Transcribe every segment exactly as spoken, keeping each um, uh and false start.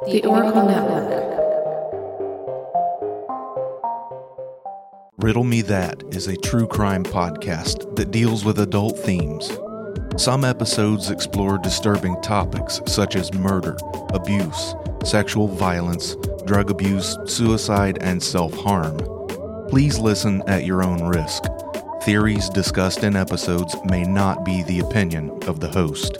The Oracle Network. Riddle Me That is a true crime podcast that deals with adult themes. Some episodes explore disturbing topics such as murder, abuse, sexual violence, drug abuse, suicide, and self-harm. Please listen at your own risk. Theories discussed in episodes may not be the opinion of the host.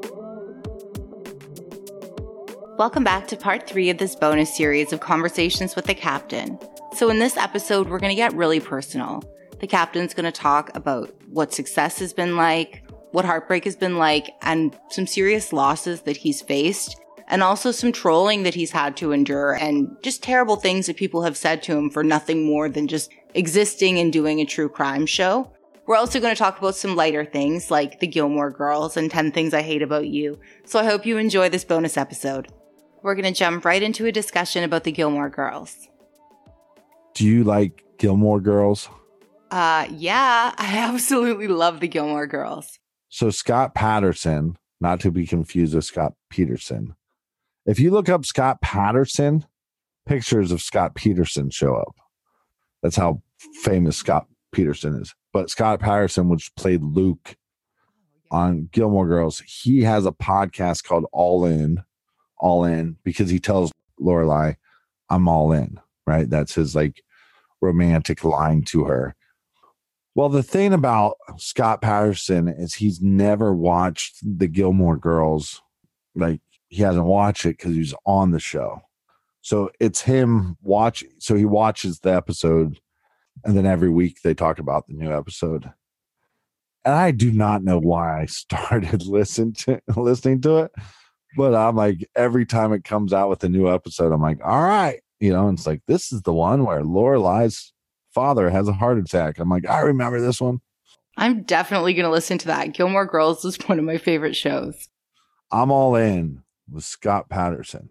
Welcome back to part three of this bonus series of Conversations with the Captain. So in this episode, we're going to get really personal. The Captain's going to talk about what success has been like, what heartbreak has been like, and some serious losses that he's faced, and also some trolling that he's had to endure, and just terrible things that people have said to him for nothing more than just existing and doing a true crime show. We're also going to talk about some lighter things like the Gilmore Girls and ten Things I Hate About You. So I hope you enjoy this bonus episode. We're going to jump right into a discussion about the Gilmore Girls. Do you like Gilmore Girls? Uh, yeah, I absolutely love the Gilmore Girls. So Scott Patterson, not to be confused with Scott Peterson. If you look up Scott Patterson, pictures of Scott Peterson show up. That's how famous Scott Peterson is. But Scott Patterson, which played Luke on Gilmore Girls, he has a podcast called All In. All in because he tells Lorelai, I'm all in, right? That's his like romantic line to her. Well, the thing about Scott Patterson is he's never watched the Gilmore Girls. Like he hasn't watched it because he's on the show. So it's him watching. So he watches the episode and then every week they talk about the new episode. And I do not know why I started listening to listening to it. But I'm like, every time it comes out with a new episode, I'm like, all right. You know, and it's like, this is the one where Lorelai's father has a heart attack. I'm like, I remember this one. I'm definitely going to listen to that. Gilmore Girls is one of my favorite shows. I'm all in with Scott Patterson.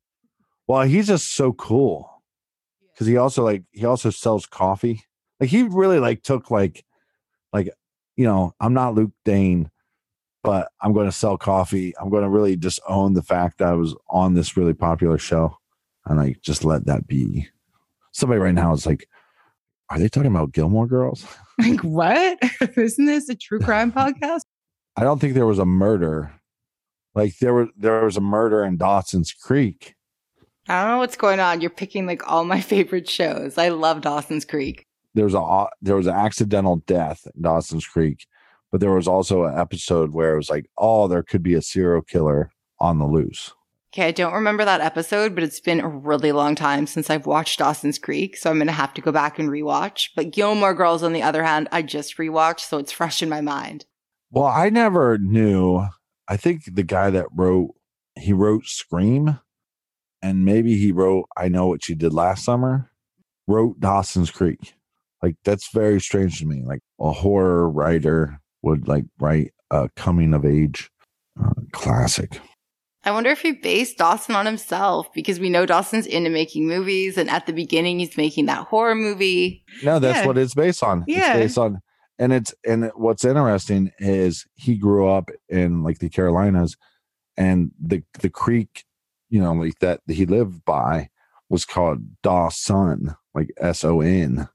Well, he's just so cool. Because he also like, he also sells coffee. Like he really like took like, like, you know, I'm not Luke Dane, but I'm going to sell coffee. I'm going to really just own the fact that I was on this really popular show and like just let that be. Somebody right now is like, are they talking about Gilmore Girls? Like, what? Isn't this a true crime podcast? I don't think there was a murder. Like there was, there was a murder in Dawson's Creek. I don't know what's going on. You're picking like all my favorite shows. I love Dawson's Creek. There was a, there was an accidental death in Dawson's Creek. But there was also an episode where it was like, oh, there could be a serial killer on the loose. Okay, I don't remember that episode, but it's been a really long time since I've watched Dawson's Creek, so I'm going to have to go back and rewatch. But Gilmore Girls, on the other hand, I just rewatched, so it's fresh in my mind. Well, I never knew. I think the guy that wrote, he wrote Scream, and maybe he wrote I Know What You Did Last Summer, wrote Dawson's Creek. Like, that's very strange to me. Like, a horror writer would like write a coming of age uh, classic. I wonder if he based Dawson on himself because we know Dawson's into making movies and at the beginning he's making that horror movie. No, that's yeah. what it's based on. Yeah. It's based on, and it's, and what's interesting is he grew up in like the Carolinas and the, the creek, you know, like that he lived by was called Dawson, like S O N,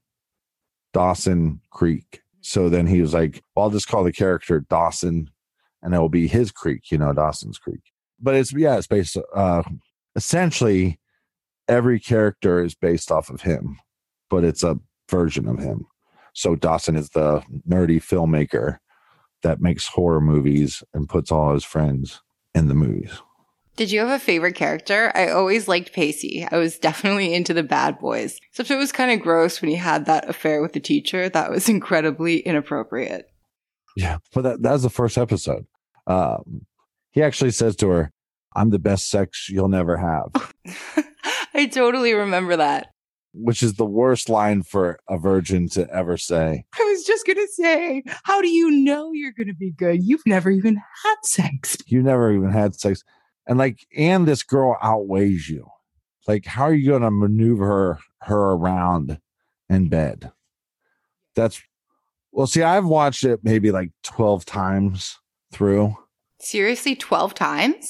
Dawson Creek. So then he was like, well, I'll just call the character Dawson and it will be his creek, you know, Dawson's Creek. But it's, yeah, it's based, uh, essentially every character is based off of him, but it's a version of him. So Dawson is the nerdy filmmaker that makes horror movies and puts all his friends in the movies. Did you have a favorite character? I always liked Pacey. I was definitely into the bad boys. Except it was kind of gross when he had that affair with the teacher. That was incredibly inappropriate. Yeah, but that, that was the first episode. Um, he actually says to her, I'm the best sex you'll never have. I totally remember that. Which is the worst line for a virgin to ever say. I was just going to say, how do you know you're going to be good? You've never even had sex. You never even had sex. And like, and this girl outweighs you. Like, how are you going to maneuver her, her around in bed? That's, well, see, I've watched it maybe like twelve times through. Seriously, twelve times?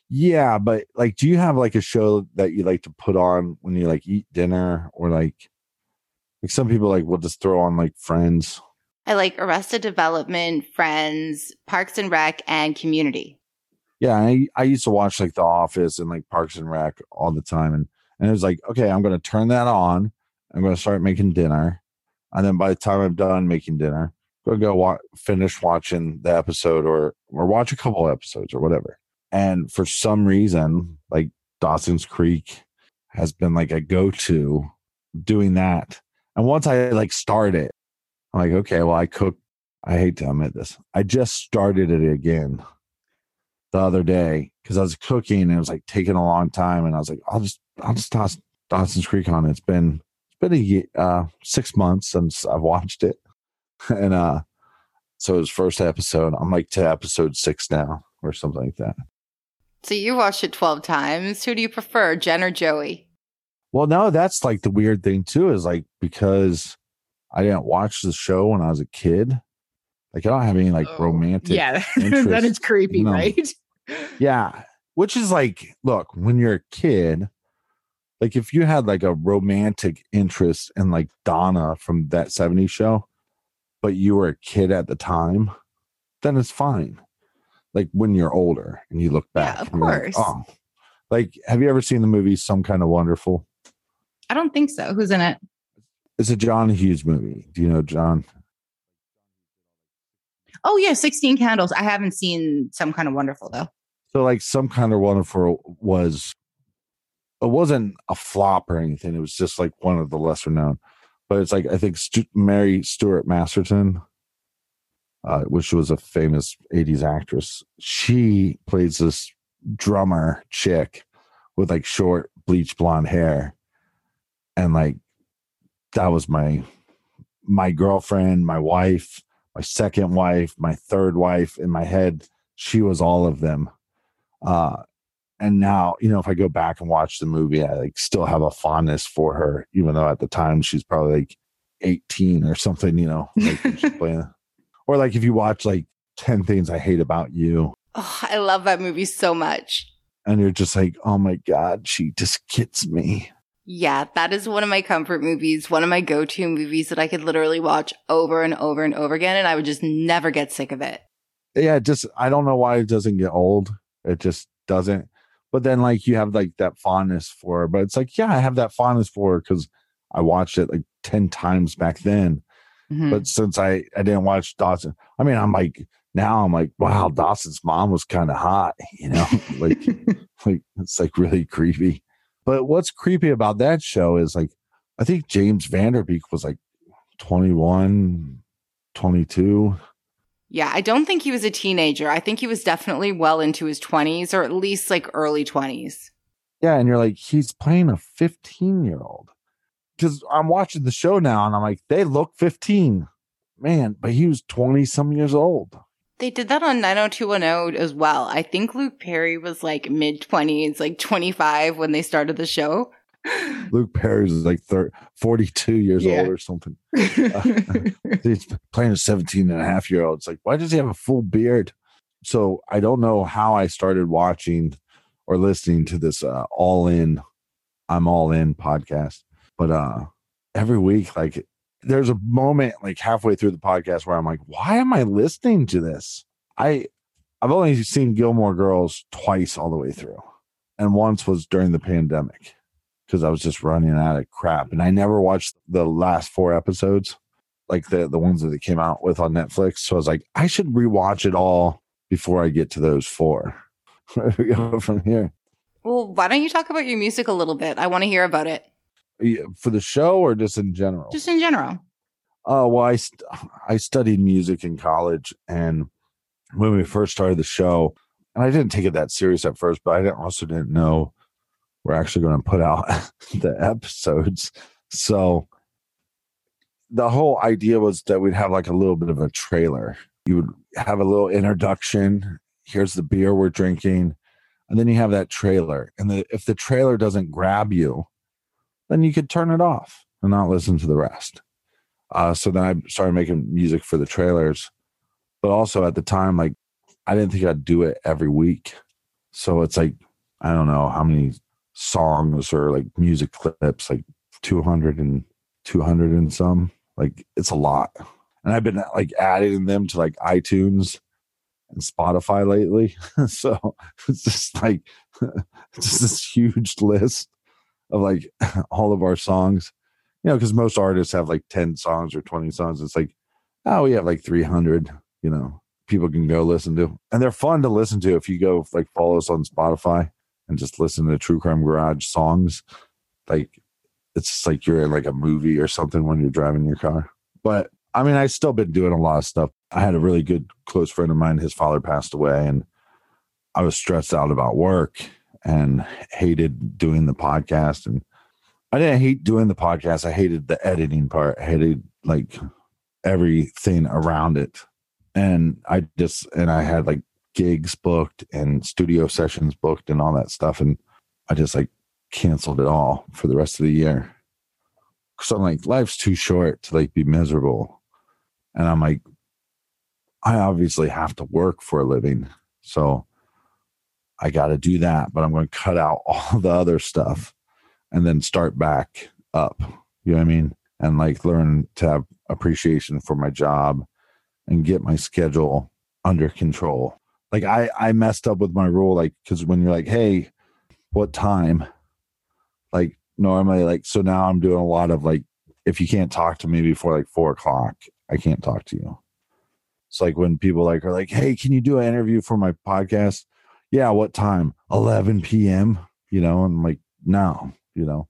Yeah, but like, do you have like a show that you like to put on when you like eat dinner, or like, like some people like will just throw on like Friends? I like Arrested Development, Friends, Parks and Rec, and Community. Yeah, I, I used to watch like The Office and like Parks and Rec all the time, and and it was like, okay, I'm going to turn that on. I'm going to start making dinner, and then by the time I'm done making dinner, I'm going to go wa- finish watching the episode, or or watch a couple episodes or whatever. And for some reason, like Dawson's Creek has been like a go-to doing that. And once I like start it, I'm like, okay, well, I cook. I hate to admit this. I just started it again the other day because I was cooking and it was like taking a long time. And I was like, I'll just, I'll just toss Dawson's Creek on. It's been, it's been a year, uh, six months since I've watched it. And uh, so it was first episode. I'm like to episode six now or something like that. So you watched it twelve times. Who do you prefer, Jen or Joey? Well, no, that's like the weird thing too, is like, because I didn't watch the show when I was a kid. Like I don't have any like Oh, romantic. yeah, interest, that is creepy, you know. right? Yeah. Which is like, look, when you're a kid, like if you had like a romantic interest in like Donna from that seventies show, but you were a kid at the time, then it's fine. Like when you're older and you look back. Yeah, of and you're course. Like, oh, like, have you ever seen the movie Some Kind of Wonderful? I don't think so. Who's in it? It's a John Hughes movie. Do you know John? Oh yeah, sixteen Candles. I haven't seen Some Kind of Wonderful though. So like Some Kind of Wonderful was, it wasn't a flop or anything. It was just like one of the lesser known. But it's like, I think Stu- Mary Stuart Masterson, uh, which was a famous eighties actress, she plays this drummer chick with like short bleach blonde hair. And like, that was my my girlfriend, my wife, my second wife, my third wife. In my head, she was all of them. Uh, and now, you know, if I go back and watch the movie, I like still have a fondness for her, even though at the time she's probably like eighteen or something, you know, like when she's playing. Or like if you watch like ten Things I Hate About You. Oh, I love that movie so much. And you're just like, oh my God, she just gets me. Yeah, that is one of my comfort movies, one of my go-to movies that I could literally watch over and over and over again, and I would just never get sick of it. Yeah, just, I don't know why it doesn't get old. It just doesn't. But then like you have like that fondness for her. But it's like, yeah, I have that fondness for her because I watched it like ten times back then. Mm-hmm. But since I, I didn't watch Dawson, I mean, I'm like, now I'm like, wow, Dawson's mom was kind of hot, you know, like, like it's like really creepy. But what's creepy about that show is like, I think James Vanderbeek was like twenty-one, twenty-two. Yeah, I don't think he was a teenager. I think he was definitely well into his twenties or at least like early twenties. Yeah, and you're like, he's playing a fifteen-year-old. Because I'm watching the show now and I'm like, they look fifteen. Man, but he was twenty-some years old. They did that on nine oh two one oh as well. I think Luke Perry was like mid-twenties, like twenty-five when they started the show. Luke Perry is like thirty, forty-two years Yeah. old or something. Uh, he's playing a seventeen and a half year old. It's like, why does he have a full beard? So I don't know how I started watching or listening to this uh, All In, I'm All In podcast. But uh, every week, like, there's a moment like halfway through the podcast where I'm like, why am I listening to this? I, I've only seen Gilmore Girls twice all the way through. And once was during the pandemic because I was just running out of crap. And I never watched the last four episodes, like the, the ones that it came out with on Netflix. So I was like, I should rewatch it all before I get to those four. Where do we go from here? Well, why don't you talk about your music a little bit? I want to hear about it. For the show or just in general? Just in general. Oh, well, I, st- I studied music in college. And when we first started the show, and I didn't take it that serious at first, but I didn't, also didn't know we're actually going to put out the episodes. So the whole idea was that we'd have like a little bit of a trailer. You would have a little introduction. Here's the beer we're drinking. And then you have that trailer. And the, if the trailer doesn't grab you, then you could turn it off and not listen to the rest. Uh, so then I started making music for the trailers. But also at the time, like, I didn't think I'd do it every week. So it's like, I don't know how many songs or like music clips, like two hundred and two hundred and some, like it's a lot. And I've been like adding them to like iTunes and Spotify lately. So it's just like, it's just this huge list of like all of our songs, you know, because most artists have like ten songs or twenty songs. It's like, oh, we have like three hundred, you know, people can go listen to. And they're fun to listen to if you go like follow us on Spotify and just listen to True Crime Garage songs. Like, it's like you're in like a movie or something when you're driving your car. But I mean, I've still been doing a lot of stuff. I had a really good close friend of mine. His father passed away, and I was stressed out about work and hated doing the podcast. And I didn't hate doing the podcast. I hated the editing part. I hated like everything around it. And I just, and I had like gigs booked and studio sessions booked and all that stuff. And I just like canceled it all for the rest of the year. So I'm like, life's too short to like be miserable. And I'm like, I obviously have to work for a living. So I got to do that, but I'm going to cut out all the other stuff and then start back up. You know what I mean? And like learn to have appreciation for my job and get my schedule under control. Like I, I messed up with my rule, like, because when you're like, hey, what time? Like normally, like, so now I'm doing a lot of like, if you can't talk to me before like four o'clock, I can't talk to you. It's like when people like are like, hey, can you do an interview for my podcast? Yeah, what time? eleven p.m. You know, and I'm like, no, you know.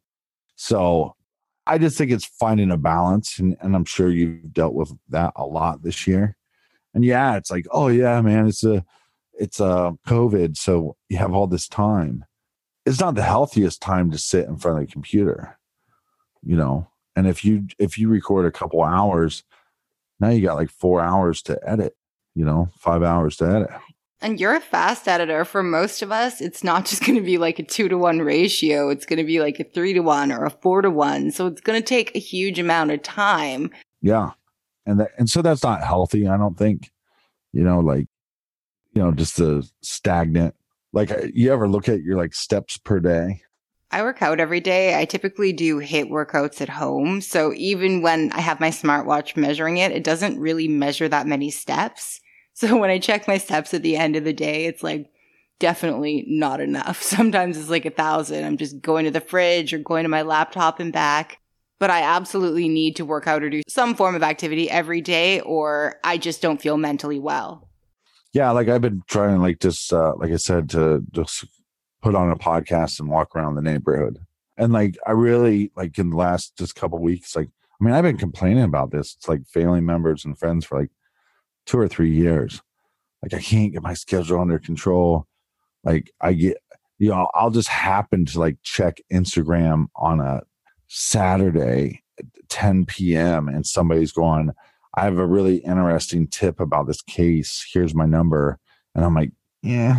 So I just think it's finding a balance, and, and I'm sure you've dealt with that a lot this year. And yeah, it's like, oh yeah, man, it's a it's a COVID, so you have all this time. It's not the healthiest time to sit in front of the computer, you know. And if you if you record a couple hours, now you got like four hours to edit, you know, five hours to edit. And you're a fast editor. For most of us, it's not just going to be like a two to one ratio. It's going to be like a three to one or a four to one. So it's going to take a huge amount of time. Yeah. And that, and so that's not healthy, I don't think, you know, like, you know, just the stagnant, like you ever look at your like steps per day? I work out every day. I typically do HIIT workouts at home. So even when I have my smartwatch measuring it, it doesn't really measure that many steps. So when I check my steps at the end of the day, it's like definitely not enough. Sometimes it's like a thousand. I'm just going to the fridge or going to my laptop and back. But I absolutely need to work out or do some form of activity every day, or I just don't feel mentally well. Yeah, like I've been trying, like just uh, like I said, to just put on a podcast and walk around the neighborhood. And like I really, like in the last just couple of weeks, like I mean, I've been complaining about this. It's like family members and friends for like two or three years. Like I can't get my schedule under control. Like I get, you know, I'll just happen to like check Instagram on a Saturday at ten p.m. and somebody's going, I have a really interesting tip about this case. Here's my number. And I'm like, yeah,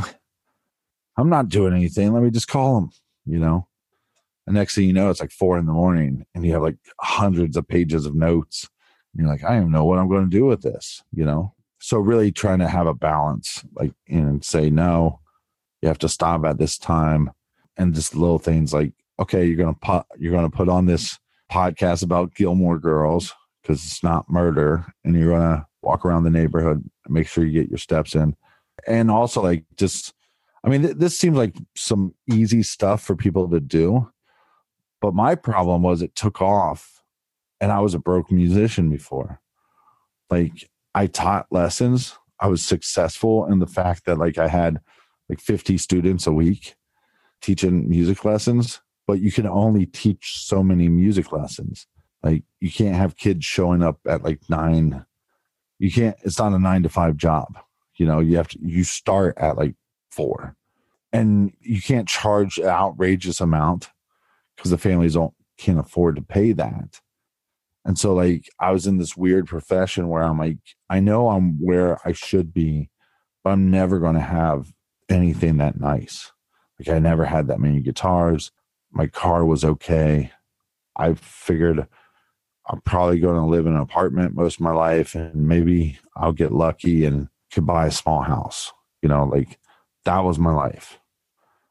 I'm not doing anything. Let me just call them, you know? And next thing you know, it's like four in the morning and you have like hundreds of pages of notes. And you're like, I don't even know what I'm going to do with this, you know? So really trying to have a balance, like, and say, no, you have to stop at this time. And just little things like, okay, you're going to put, you're going to put on this podcast about Gilmore Girls because it's not murder. And you're going to walk around the neighborhood and make sure you get your steps in. And also like, just, I mean, th- this seems like some easy stuff for people to do. But my problem was it took off and I was a broke musician before. Like I taught lessons. I was successful in the fact that like I had like fifty students a week teaching music lessons, but you can only teach so many music lessons. Like you can't have kids showing up at like nine. You can't, it's not a nine to five job. You know, you have to, you start at like four and you can't charge an outrageous amount because the families don't can't afford to pay that. And so like I was in this weird profession where I'm like, I know I'm where I should be, but I'm never going to have anything that nice. Like I never had that many guitars. My car was okay. I figured I'm probably going to live in an apartment most of my life and maybe I'll get lucky and could buy a small house. You know, like that was my life.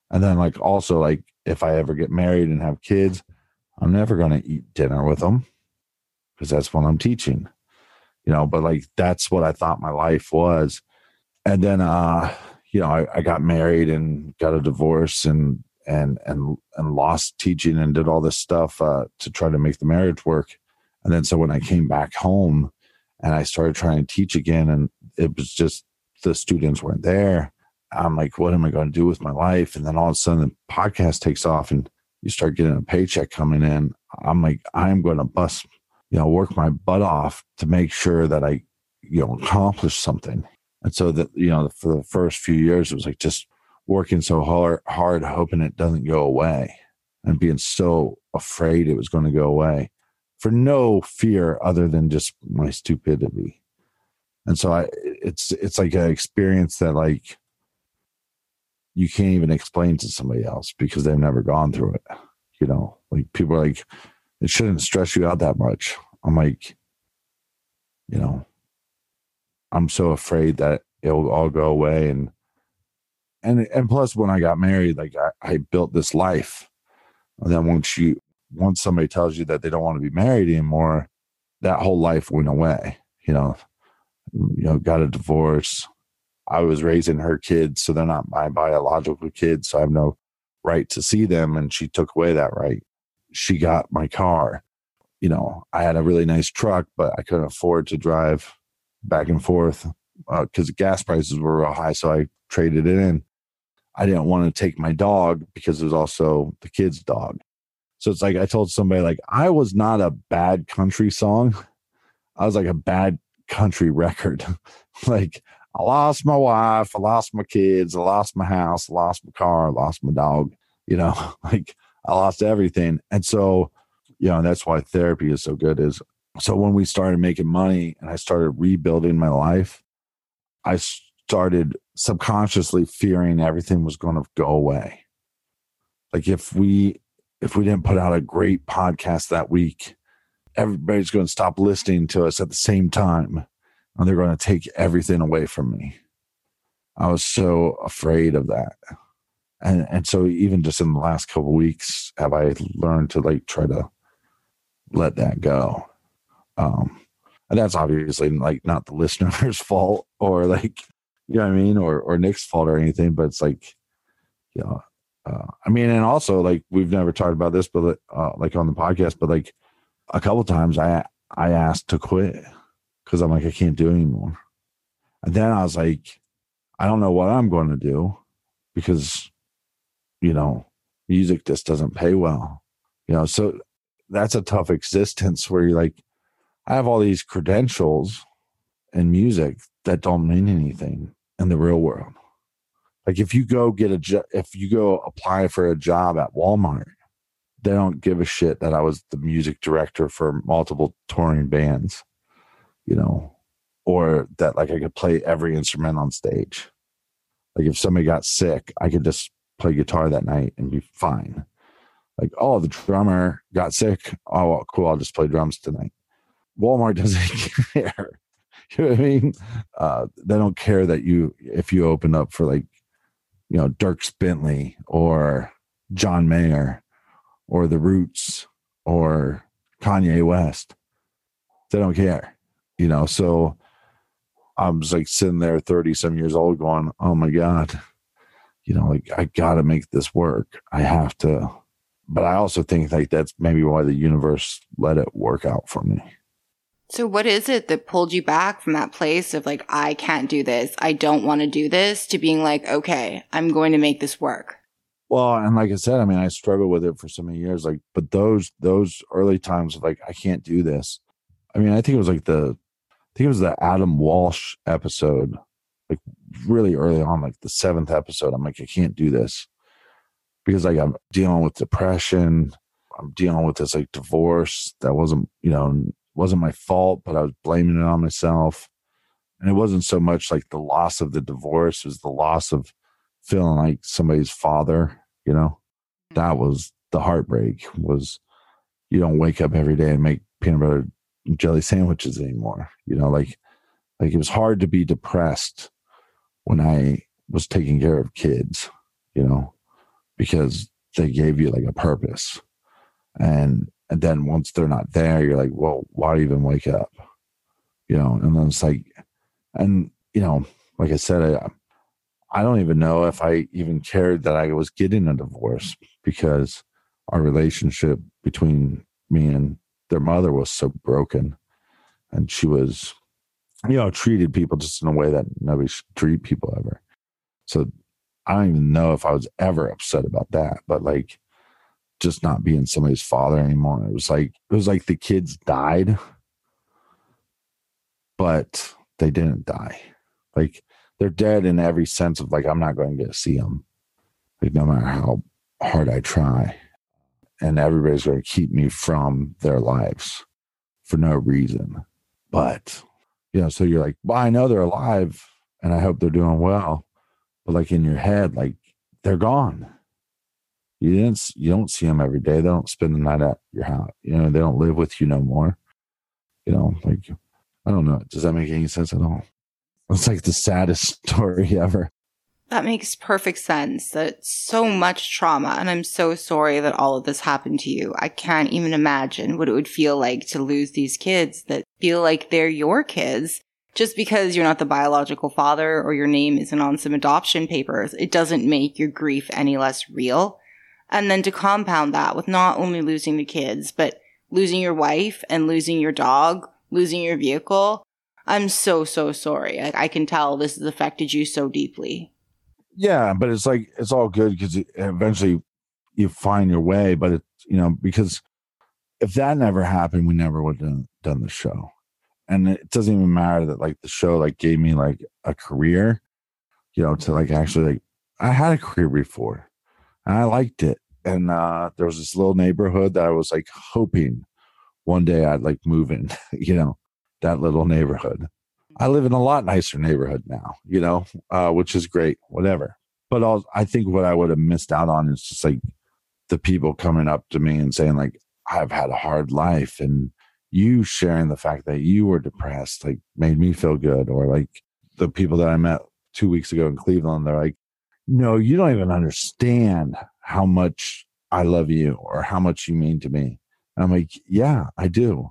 And then like also like if I ever get married and have kids, I'm never going to eat dinner with them because that's what I'm teaching, you know, but like that's what I thought my life was. And then, uh, you know, I, I got married and got a divorce and, and, and, and lost teaching and did all this stuff uh, to try to make the marriage work. And then, so when I came back home and I started trying to teach again, and it was just, the students weren't there. I'm like, what am I going to do with my life? And then all of a sudden the podcast takes off and you start getting a paycheck coming in. I'm like, I'm going to bust, you know, work my butt off to make sure that I, you know, accomplish something. And so that, you know, for the first few years, it was like just working so hard, hard, hoping it doesn't go away and being so afraid it was going to go away for no fear other than just my stupidity. And so I, it's, it's like an experience that like, you can't even explain to somebody else because they've never gone through it. You know, like people are like, it shouldn't stress you out that much. I'm like, you know, I'm so afraid that it'll all go away. And, and, and plus when I got married, like I, I built this life. And then once you, once somebody tells you that they don't want to be married anymore, that whole life went away, you know, you know, got a divorce. I was raising her kids, so they're not my biological kids, so I have no right to see them, and she took away that right. She got my car. You know, I had a really nice truck, but I couldn't afford to drive back and forth because uh, gas prices were real high, so I traded it in. I didn't want to take my dog because it was also the kid's dog. So it's like I told somebody, like, I was not a bad country song. I was like a bad country record. Like, I lost my wife, I lost my kids, I lost my house, I lost my car, I lost my dog, you know, like I lost everything. And so, you know, that's why therapy is so good is, so when we started making money and I started rebuilding my life, I started subconsciously fearing everything was going to go away. Like if we, if we didn't put out a great podcast that week, everybody's going to stop listening to us at the same time. And they're going to take everything away from me. I was so afraid of that. And and so even just in the last couple of weeks, have I learned to like try to let that go. Um, and that's obviously like not the listener's fault or like, you know what I mean? Or, or Nick's fault or anything, but it's like, you know, uh, I mean, and also like, we've never talked about this, but uh, like on the podcast, but like a couple of times I, I asked to quit. Because I'm like, I can't do it anymore. And then I was like, I don't know what I'm going to do because, you know, music just doesn't pay well. You know, so that's a tough existence where you're like, I have all these credentials in music that don't mean anything in the real world. Like if you go get a job, if you go apply for a job at Walmart, they don't give a shit that I was the music director for multiple touring bands. You know, or that like I could play every instrument on stage. Like if somebody got sick, I could just play guitar that night and be fine. Like, oh, the drummer got sick. Oh, well, cool. I'll just play drums tonight. Walmart doesn't care. You know what I mean? Uh, they don't care that you, if you open up for like, you know, Dierks Bentley or John Mayer or The Roots or Kanye West, they don't care. You know, so I was like sitting there thirty some years old going, oh my God, you know, like I got to make this work. I have to. But I also think like that's maybe why the universe let it work out for me. So what is it that pulled you back from that place of like, I can't do this, I don't want to do this, to being like, okay, I'm going to make this work? Well, and like I said, I mean, I struggled with it for so many years, like, but those, those early times of like, I can't do this. I mean, I think it was like the, I think it was the Adam Walsh episode, like really early on, like the seventh episode. I'm like, I can't do this because like I'm dealing with depression. I'm dealing with this like divorce that wasn't, you know, wasn't my fault, but I was blaming it on myself. And it wasn't so much like the loss of the divorce, it was the loss of feeling like somebody's father, you know. That was the heartbreak, was you don't wake up every day and make peanut butter jelly sandwiches anymore. You know, like, like it was hard to be depressed when I was taking care of kids, you know, because they gave you like a purpose. And and then once they're not there, you're like, well, why even wake up? You know, and then it's like, and, you know, like I said, I, I don't even know if I even cared that I was getting a divorce, because our relationship between me and their mother was so broken. And she was, you know, treated people just in a way that nobody should treat people ever. So I don't even know if I was ever upset about that, but like just not being somebody's father anymore. It was like, it was like the kids died, but they didn't die. Like they're dead in every sense of like, I'm not going to get to see them. Like no matter how hard I try, and everybody's going to keep me from their lives for no reason. But, you know, so you're like, well, I know they're alive and I hope they're doing well. But like in your head, like they're gone. You didn't, you don't see them every day. They don't spend the night at your house. You know, they don't live with you no more. You know, like, I don't know. Does that make any sense at all? It's like the saddest story ever. That makes perfect sense. That's so much trauma. And I'm so sorry that all of this happened to you. I can't even imagine what it would feel like to lose these kids that feel like they're your kids. Just because you're not the biological father or your name isn't on some adoption papers, it doesn't make your grief any less real. And then to compound that with not only losing the kids, but losing your wife and losing your dog, losing your vehicle. I'm so, so sorry. I, I can tell this has affected you so deeply. Yeah, but it's like, it's all good because eventually you find your way. But it's, you know, because if that never happened, we never would have done, done the show. And it doesn't even matter that like the show like gave me like a career, you know, to like actually like, I had a career before and I liked it. And uh, there was this little neighborhood that I was like hoping one day I'd like move in, you know, that little neighborhood. I live in a lot nicer neighborhood now, you know, uh, which is great, whatever. But I'll, I think what I would have missed out on is just like the people coming up to me and saying like, I've had a hard life, and you sharing the fact that you were depressed, like made me feel good. Or like the people that I met two weeks ago in Cleveland, they're like, no, you don't even understand how much I love you or how much you mean to me. And I'm like, yeah, I do.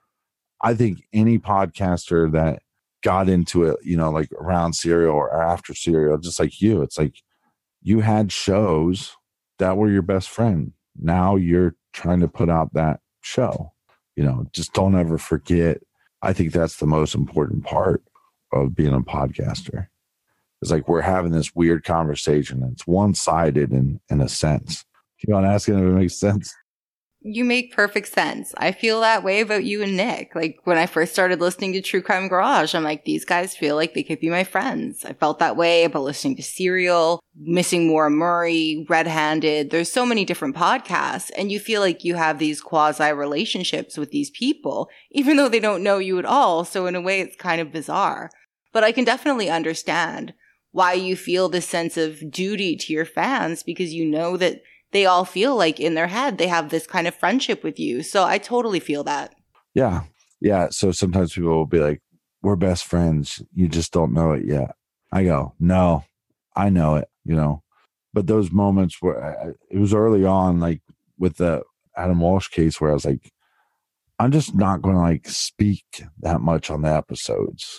I think any podcaster that got into it, you know, like around Serial or after Serial, just like you, it's like you had shows that were your best friend. Now you're trying to put out that show, you know, just don't ever forget. I think that's the most important part of being a podcaster. It's like we're having this weird conversation. It's one-sided in, in a sense. Keep on asking if it makes sense. You make perfect sense. I feel that way about you and Nick. Like when I first started listening to True Crime Garage, I'm like, these guys feel like they could be my friends. I felt that way about listening to Serial, Missing Maura Murray, Red Handed. There's so many different podcasts, and you feel like you have these quasi relationships with these people, even though they don't know you at all. So in a way, it's kind of bizarre. But I can definitely understand why you feel this sense of duty to your fans, because you know that they all feel like in their head they have this kind of friendship with you. So I totally feel that. Yeah. Yeah. So sometimes people will be like, we're best friends. You just don't know it yet. I go, no, I know it, you know. But those moments where I, it was early on, like with the Adam Walsh case, where I was like, I'm just not going to like speak that much on the episodes.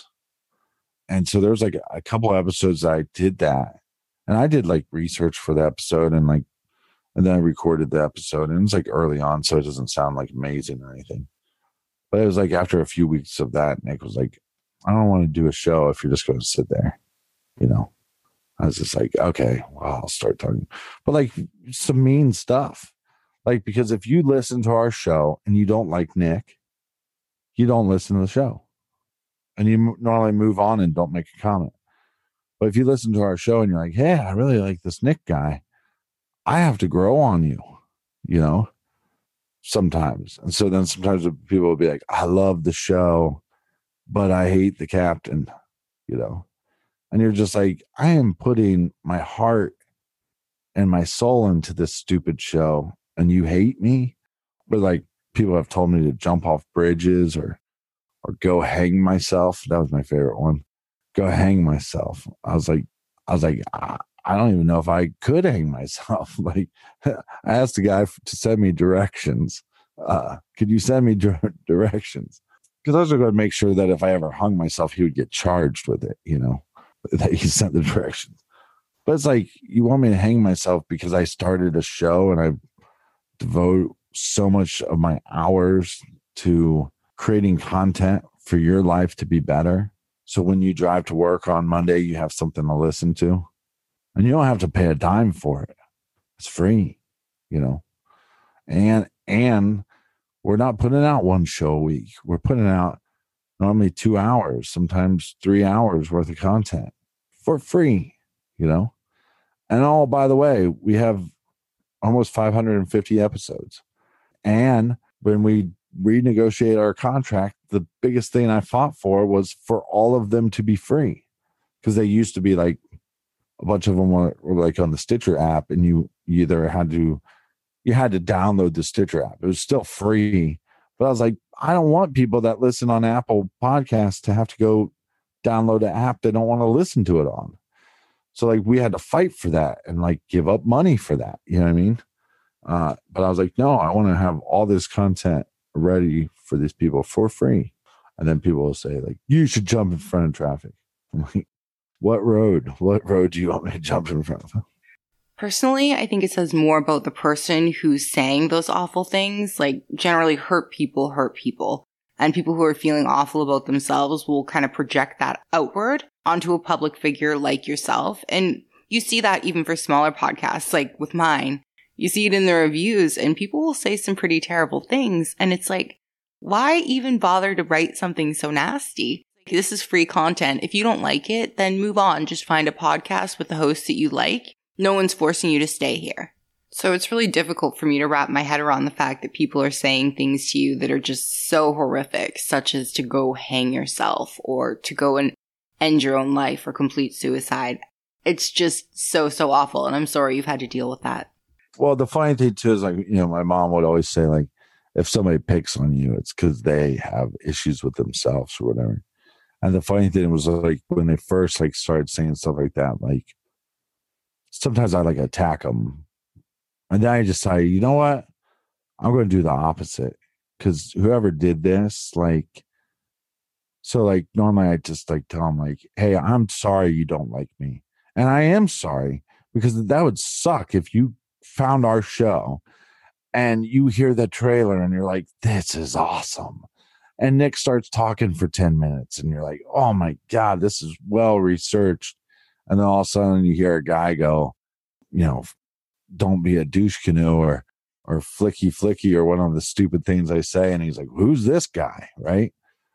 And so there was like a couple episodes that I did that. And I did like research for the episode, and like, and then I recorded the episode, and it was like early on, so it doesn't sound like amazing or anything. But it was like after a few weeks of that, Nick was like, I don't want to do a show if you're just going to sit there, you know. I was just like, okay, well, I'll start talking. But like some mean stuff. Like, because if you listen to our show and you don't like Nick, you don't listen to the show. And you normally move on and don't make a comment. But if you listen to our show and you're like, hey, I really like this Nick guy, I have to grow on you, you know, sometimes. And so then sometimes people will be like, I love the show, but I hate the captain, you know. And you're just like, I am putting my heart and my soul into this stupid show, and you hate me? But like, people have told me to jump off bridges or or go hang myself. That was my favorite one. Go hang myself. I was like, I was like, I, I don't even know if I could hang myself. Like, I asked the guy to send me directions. Uh, could you send me di- directions? Because I was going to make sure that if I ever hung myself, he would get charged with it, you know, that he sent the directions. But it's like, you want me to hang myself because I started a show and I devote so much of my hours to creating content for your life to be better. So when you drive to work on Monday, you have something to listen to. And you don't have to pay a dime for it. It's free, you know. And and we're not putting out one show a week. We're putting out normally two hours, sometimes three hours worth of content for free, you know. And oh, by the way, we have almost five hundred fifty episodes. And when we renegotiate our contract, the biggest thing I fought for was for all of them to be free, because they used to be like, a bunch of them were, were like on the Stitcher app, and you, you either had to, you had to download the Stitcher app. It was still free, but I was like, I don't want people that listen on Apple Podcasts to have to go download an app they don't want to listen to it on. So like, we had to fight for that and like give up money for that. You know what I mean? Uh, but I was like, no, I want to have all this content ready for these people for free. And then people will say like, you should jump in front of traffic. I'm like, what road? What road do you want me to jump in front of? Personally, I think it says more about the person who's saying those awful things. Like, generally, hurt people hurt people. And people who are feeling awful about themselves will kind of project that outward onto a public figure like yourself. And you see that even for smaller podcasts, like with mine. You see it in the reviews, and people will say some pretty terrible things. And it's like, why even bother to write something so nasty? This is free content. If you don't like it, then move on. Just find a podcast with the host that you like. No one's forcing you to stay here. So it's really difficult for me to wrap my head around the fact that people are saying things to you that are just so horrific, such as to go hang yourself or to go and end your own life or complete suicide. It's just so, so awful. And I'm sorry you've had to deal with that. Well, the funny thing too is, like, you know, my mom would always say, like, if somebody picks on you, it's because they have issues with themselves or whatever. And the funny thing was, like, when they first like started saying stuff like that, like, sometimes I like attack them, and then I decided, you know what, I'm going to do the opposite, because whoever did this, like, so like normally I just like tell them like, hey, I'm sorry you don't like me, and I am sorry, because that would suck if you found our show and you hear the trailer and you're like, this is awesome. And Nick starts talking for ten minutes and you're like, oh my God, this is well researched. And then all of a sudden you hear a guy go, you know, don't be a douche canoe or, or flicky flicky or one of the stupid things I say. And he's like, who's this guy? Right.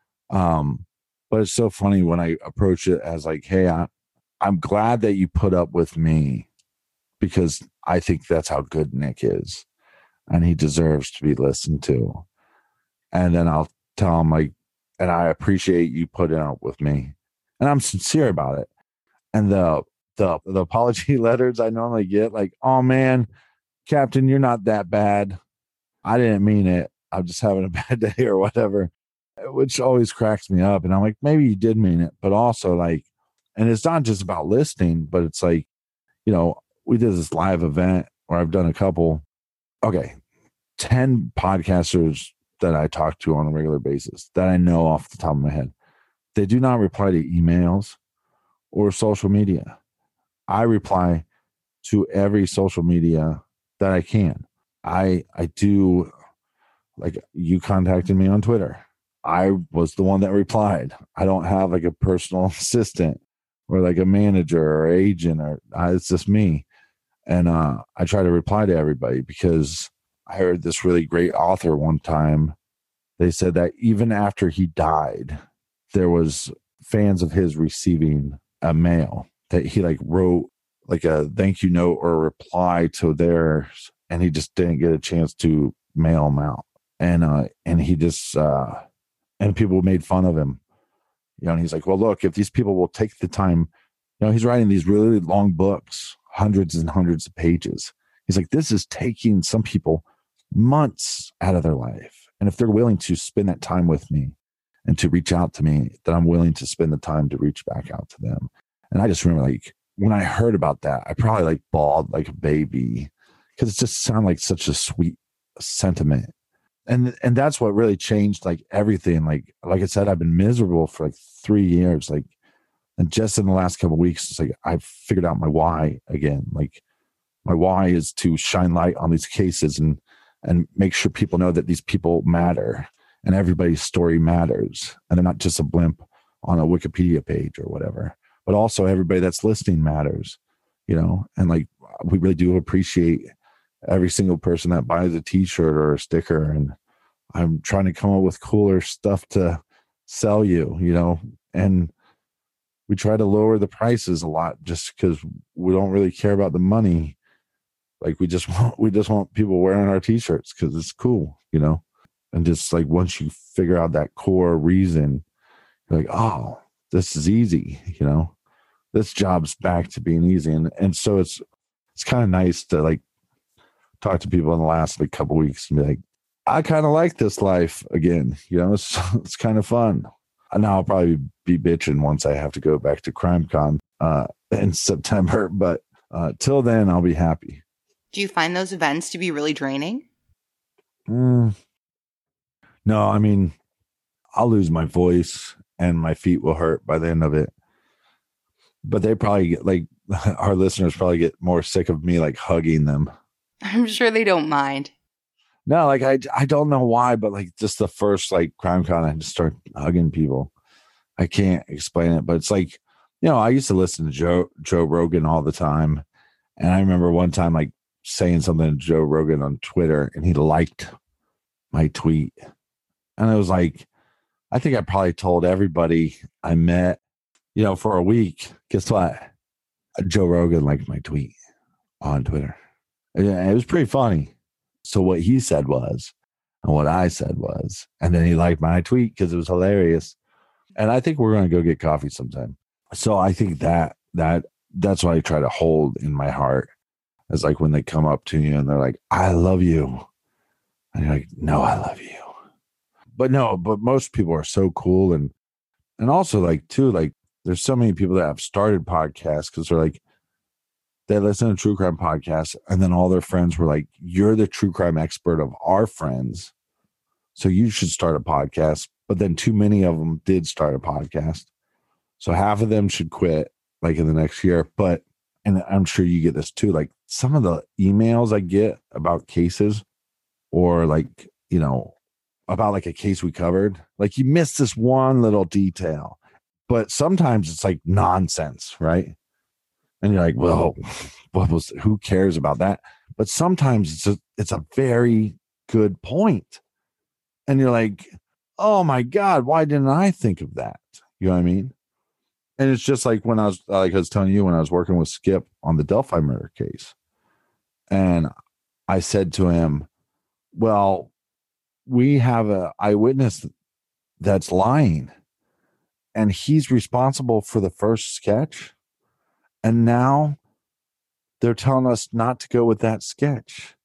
Um, but it's so funny when I approach it as like, hey, I, I'm glad that you put up with me, because I think that's how good Nick is, and he deserves to be listened to. And then I'll tell him like, and I appreciate you putting up with me, and I'm sincere about it. And the the the apology letters I normally get, like, oh man, Captain, you're not that bad. I didn't mean it. I'm just having a bad day or whatever, which always cracks me up. And I'm like, maybe you did mean it, but also like, and it's not just about listening, but it's like, you know, we did this live event, or I've done a couple. Okay, ten podcasters that I talk to on a regular basis that I know off the top of my head, they do not reply to emails or social media. I reply to every social media that I can. I I do, like, you contacted me on Twitter. I was the one that replied. I don't have like a personal assistant or like a manager or agent, or uh, it's just me. And uh, I try to reply to everybody, because I heard this really great author one time. They said that even after he died, there was fans of his receiving a mail that he like wrote like a thank you note or a reply to theirs, and he just didn't get a chance to mail them out. And uh, and he just uh, and people made fun of him. You know, and he's like, well, look, if these people will take the time, you know, he's writing these really long books, hundreds and hundreds of pages. He's like, this is taking some people months out of their life. And if they're willing to spend that time with me and to reach out to me, then I'm willing to spend the time to reach back out to them. And I just remember, like, when I heard about that, I probably like bawled like a baby because it just sounded like such a sweet sentiment. And and that's what really changed like everything. Like like I said, I've been miserable for like three years. Like, and just in the last couple of weeks, it's like I've figured out my why again. Like my why is to shine light on these cases and and make sure people know that these people matter and everybody's story matters. And they're not just a blimp on a Wikipedia page or whatever, but also everybody that's listening matters, you know? And like, we really do appreciate every single person that buys a t-shirt or a sticker. And I'm trying to come up with cooler stuff to sell you, you know? And we try to lower the prices a lot just because we don't really care about the money. Like we just want, we just want people wearing our t-shirts because it's cool, you know? And just like, once you figure out that core reason, you're like, oh, this is easy, you know, this job's back to being easy. And, and so it's, it's kind of nice to like talk to people in the last like couple weeks and be like, I kind of like this life again. You know, it's, it's kind of fun. And now I'll probably be bitching once I have to go back to CrimeCon uh, in September, but uh, till then I'll be happy. Do you find those events to be really draining? Mm, no, I mean, I'll lose my voice and my feet will hurt by the end of it. But they probably get like, our listeners probably get more sick of me like hugging them. I'm sure they don't mind. No, like I, I don't know why, but like just the first like CrimeCon, I just start hugging people. I can't explain it, but it's like, you know, I used to listen to Joe Joe Rogan all the time. And I remember one time like saying something to Joe Rogan on Twitter and he liked my tweet. And I was like, I think I probably told everybody I met, you know, for a week. Guess what? Joe Rogan liked my tweet on Twitter. It was pretty funny. So what he said was, and what I said was, and then he liked my tweet because it was hilarious. And I think we're going to go get coffee sometime. So I think that that that's what I try to hold in my heart. It's like when they come up to you and they're like, I love you. And you're like, no, I love you. But no, but most people are so cool. And, and also like too, like there's so many people that have started podcasts because they're like, they listen to true crime podcasts and then all their friends were like, you're the true crime expert of our friends. So you should start a podcast. But then too many of them did start a podcast. So half of them should quit like in the next year. But, and I'm sure you get this too, like some of the emails I get about cases or like, you know, about like a case we covered, like you missed this one little detail, but sometimes it's like nonsense, right? And you're like, well, what was, who cares about that? But sometimes it's a, it's a very good point. And you're like, oh my God, why didn't I think of that? You know what I mean? And it's just like when I was, like I was telling you, when I was working with Skip on the Delphi murder case. And I said to him, well, we have a eyewitness that's lying and he's responsible for the first sketch. And now they're telling us not to go with that sketch.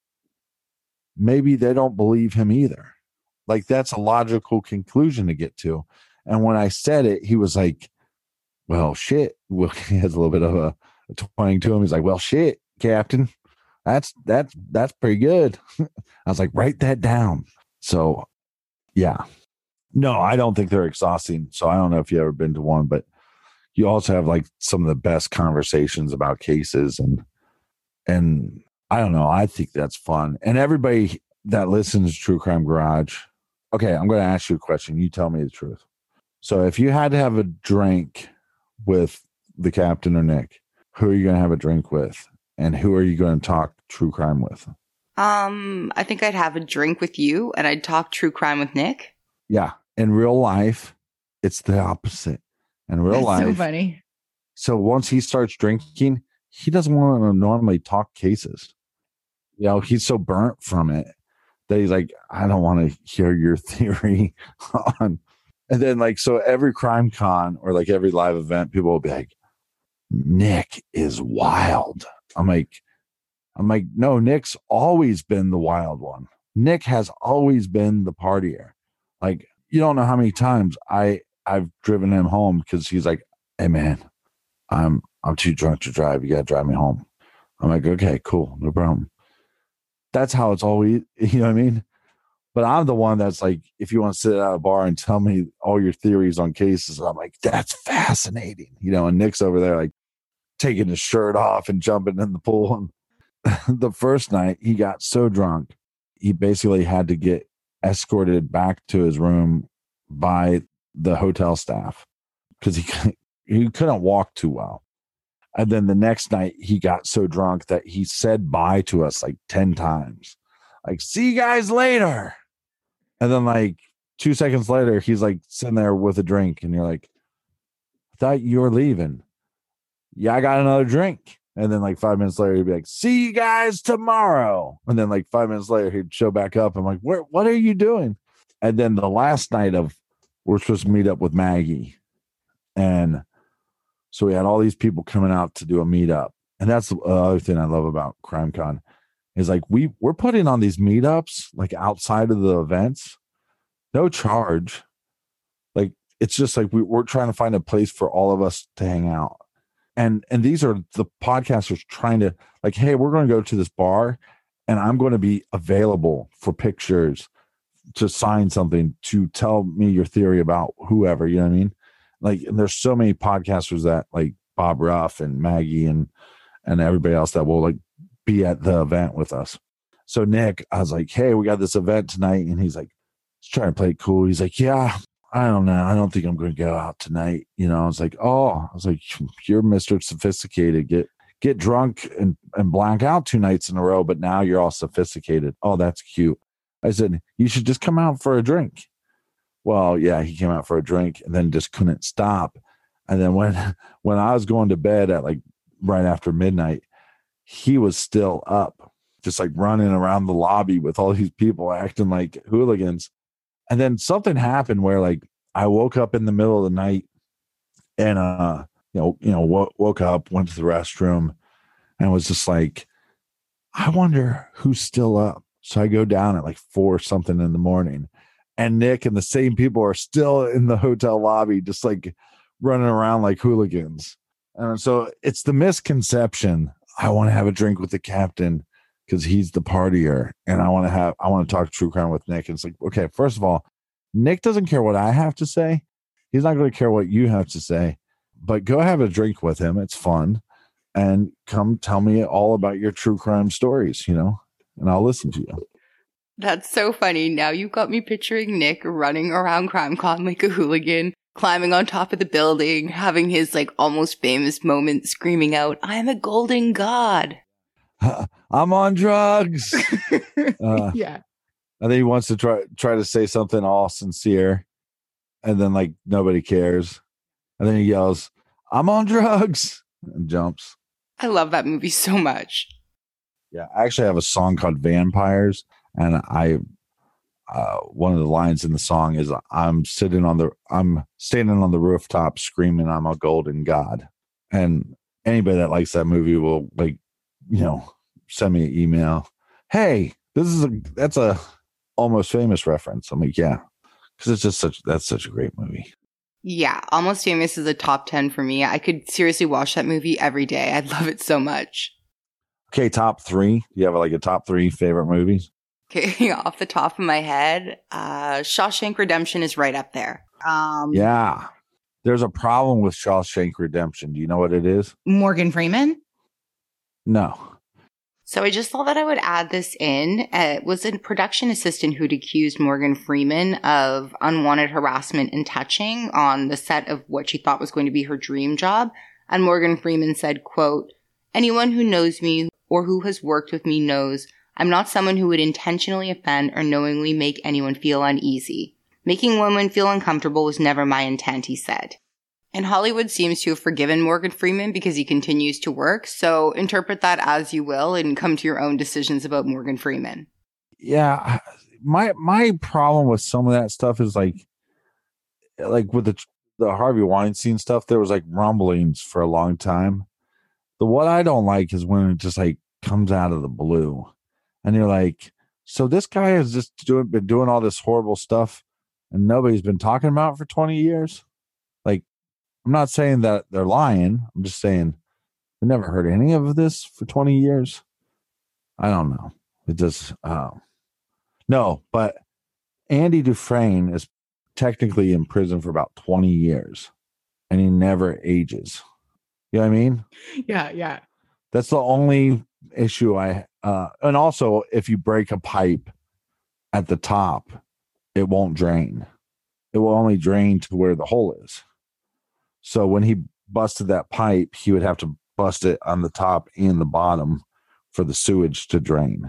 Maybe they don't believe him either. Like that's a logical conclusion to get to. And when I said it, he was like, well, shit. Well, he has a little bit of a, a twang to him. He's like, well, shit, Captain. That's, that's, that's pretty good. I was like, write that down. So yeah, no, I don't think they're exhausting. So I don't know if you've ever been to one, but you also have like some of the best conversations about cases and, and I don't know. I think that's fun. And everybody that listens to True Crime Garage. Okay. I'm going to ask you a question. You tell me the truth. So if you had to have a drink with the captain or Nick, who are you going to have a drink with? And who are you going to talk true crime with? Um, I think I'd have a drink with you and I'd talk true crime with Nick. Yeah. In real life, it's the opposite. In real That's life. so funny. So once he starts drinking, he doesn't want to normally talk cases. You know, he's so burnt from it that he's like, I don't want to hear your theory on. And then like, so every crime con or like every live event, people will be like, Nick is wild. I'm like, I'm like, no, Nick's always been the wild one. Nick has always been the partier. Like, you don't know how many times I, I've driven him home because he's like, hey man, I'm I'm too drunk to drive. You got to drive me home. I'm like, okay, cool, no problem. That's how it's always, you know what I mean? But I'm the one that's like, if you want to sit at a bar and tell me all your theories on cases, I'm like, that's fascinating, you know. And Nick's over there like taking his shirt off and jumping in the pool. And the first night he got so drunk, he basically had to get escorted back to his room by the hotel staff because he he couldn't walk too well. And then the next night he got so drunk that he said bye to us like ten times. Like, see you guys later. And then like two seconds later, he's like sitting there with a drink. And you're like, I thought you were leaving. Yeah, I got another drink. And then like five minutes later, he'd be like, see you guys tomorrow. And then like five minutes later, he'd show back up. I'm like, where, what are you doing? And then the last night of, we're supposed to meet up with Maggie. And so we had all these people coming out to do a meetup. And that's the other thing I love about CrimeCon is like we, we're putting on these meetups like outside of the events, no charge. Like it's just like we, we're trying to find a place for all of us to hang out. And and these are the podcasters trying to like, hey, we're going to go to this bar and I'm going to be available for pictures, to sign something, to tell me your theory about whoever, you know what I mean? Like, and there's so many podcasters that like Bob Ruff and Maggie and and everybody else that will like be at the event with us. So Nick, I was like, hey, we got this event tonight. And he's like, he's trying to play it cool. He's like, yeah, I don't know. I don't think I'm going to go out tonight. You know, I was like, oh, I was like, you're Mister Sophisticated. Get get drunk and, and blank out two nights in a row, but now you're all sophisticated. Oh, that's cute. I said, you should just come out for a drink. Well, yeah, he came out for a drink and then just couldn't stop. And then when when I was going to bed at like right after midnight, he was still up, just like running around the lobby with all these people acting like hooligans. And then something happened where like I woke up in the middle of the night and uh you know you know w- woke up, went to the restroom, and was just like, I wonder who's still up. So I go down at like four something in the morning. And Nick and the same people are still in the hotel lobby, just like running around like hooligans. And so it's the misconception. I want to have a drink with the captain because he's the partier. And I want to have, I want to talk true crime with Nick. And it's like, okay, first of all, Nick doesn't care what I have to say. He's not going to care what you have to say, but go have a drink with him. It's fun. And come tell me all about your true crime stories, you know, and I'll listen to you. That's so funny. Now you've got me picturing Nick running around CrimeCon like a hooligan, climbing on top of the building, having his like almost famous moment screaming out, I'm a golden god. I'm on drugs. uh, Yeah. And then he wants to try try to say something all sincere. And then like nobody cares. And then he yells, I'm on drugs, and jumps. I love that movie so much. Yeah. I actually have a song called Vampires. And I, uh, one of the lines in the song is, I'm sitting on the, I'm standing on the rooftop screaming, I'm a golden god. And anybody that likes that movie will like, you know, send me an email. Hey, this is a, that's a Almost Famous reference. I'm like, yeah, because it's just such, that's such a great movie. Yeah. Almost Famous is a top ten for me. I could seriously watch that movie every day. I love it so much. Okay. Top three. You have like a top three favorite movies? Okay, off the top of my head, uh, Shawshank Redemption is right up there. Um, Yeah. There's a problem with Shawshank Redemption. Do you know what it is? Morgan Freeman. No. So I just thought that I would add this in. Uh, it was a production assistant who'd accused Morgan Freeman of unwanted harassment and touching on the set of what she thought was going to be her dream job. And Morgan Freeman said, quote, anyone who knows me or who has worked with me knows I'm not someone who would intentionally offend or knowingly make anyone feel uneasy. Making women feel uncomfortable was never my intent, he said. And Hollywood seems to have forgiven Morgan Freeman because he continues to work, so interpret that as you will and come to your own decisions about Morgan Freeman. Yeah, my my problem with some of that stuff is like, like with the the Harvey Weinstein stuff, there was like rumblings for a long time. The what I don't like is when it just like comes out of the blue. And you're like, so this guy has just doing, been doing all this horrible stuff and nobody's been talking about it for twenty years. Like, I'm not saying that they're lying. I'm just saying I never heard any of this for twenty years. I don't know. It just, uh, no, but Andy Dufresne is technically in prison for about twenty years and he never ages. You know what I mean? Yeah, yeah. That's the only issue I, uh, and also if you break a pipe at the top, it won't drain. It will only drain to where the hole is. So when he busted that pipe, he would have to bust it on the top and the bottom for the sewage to drain.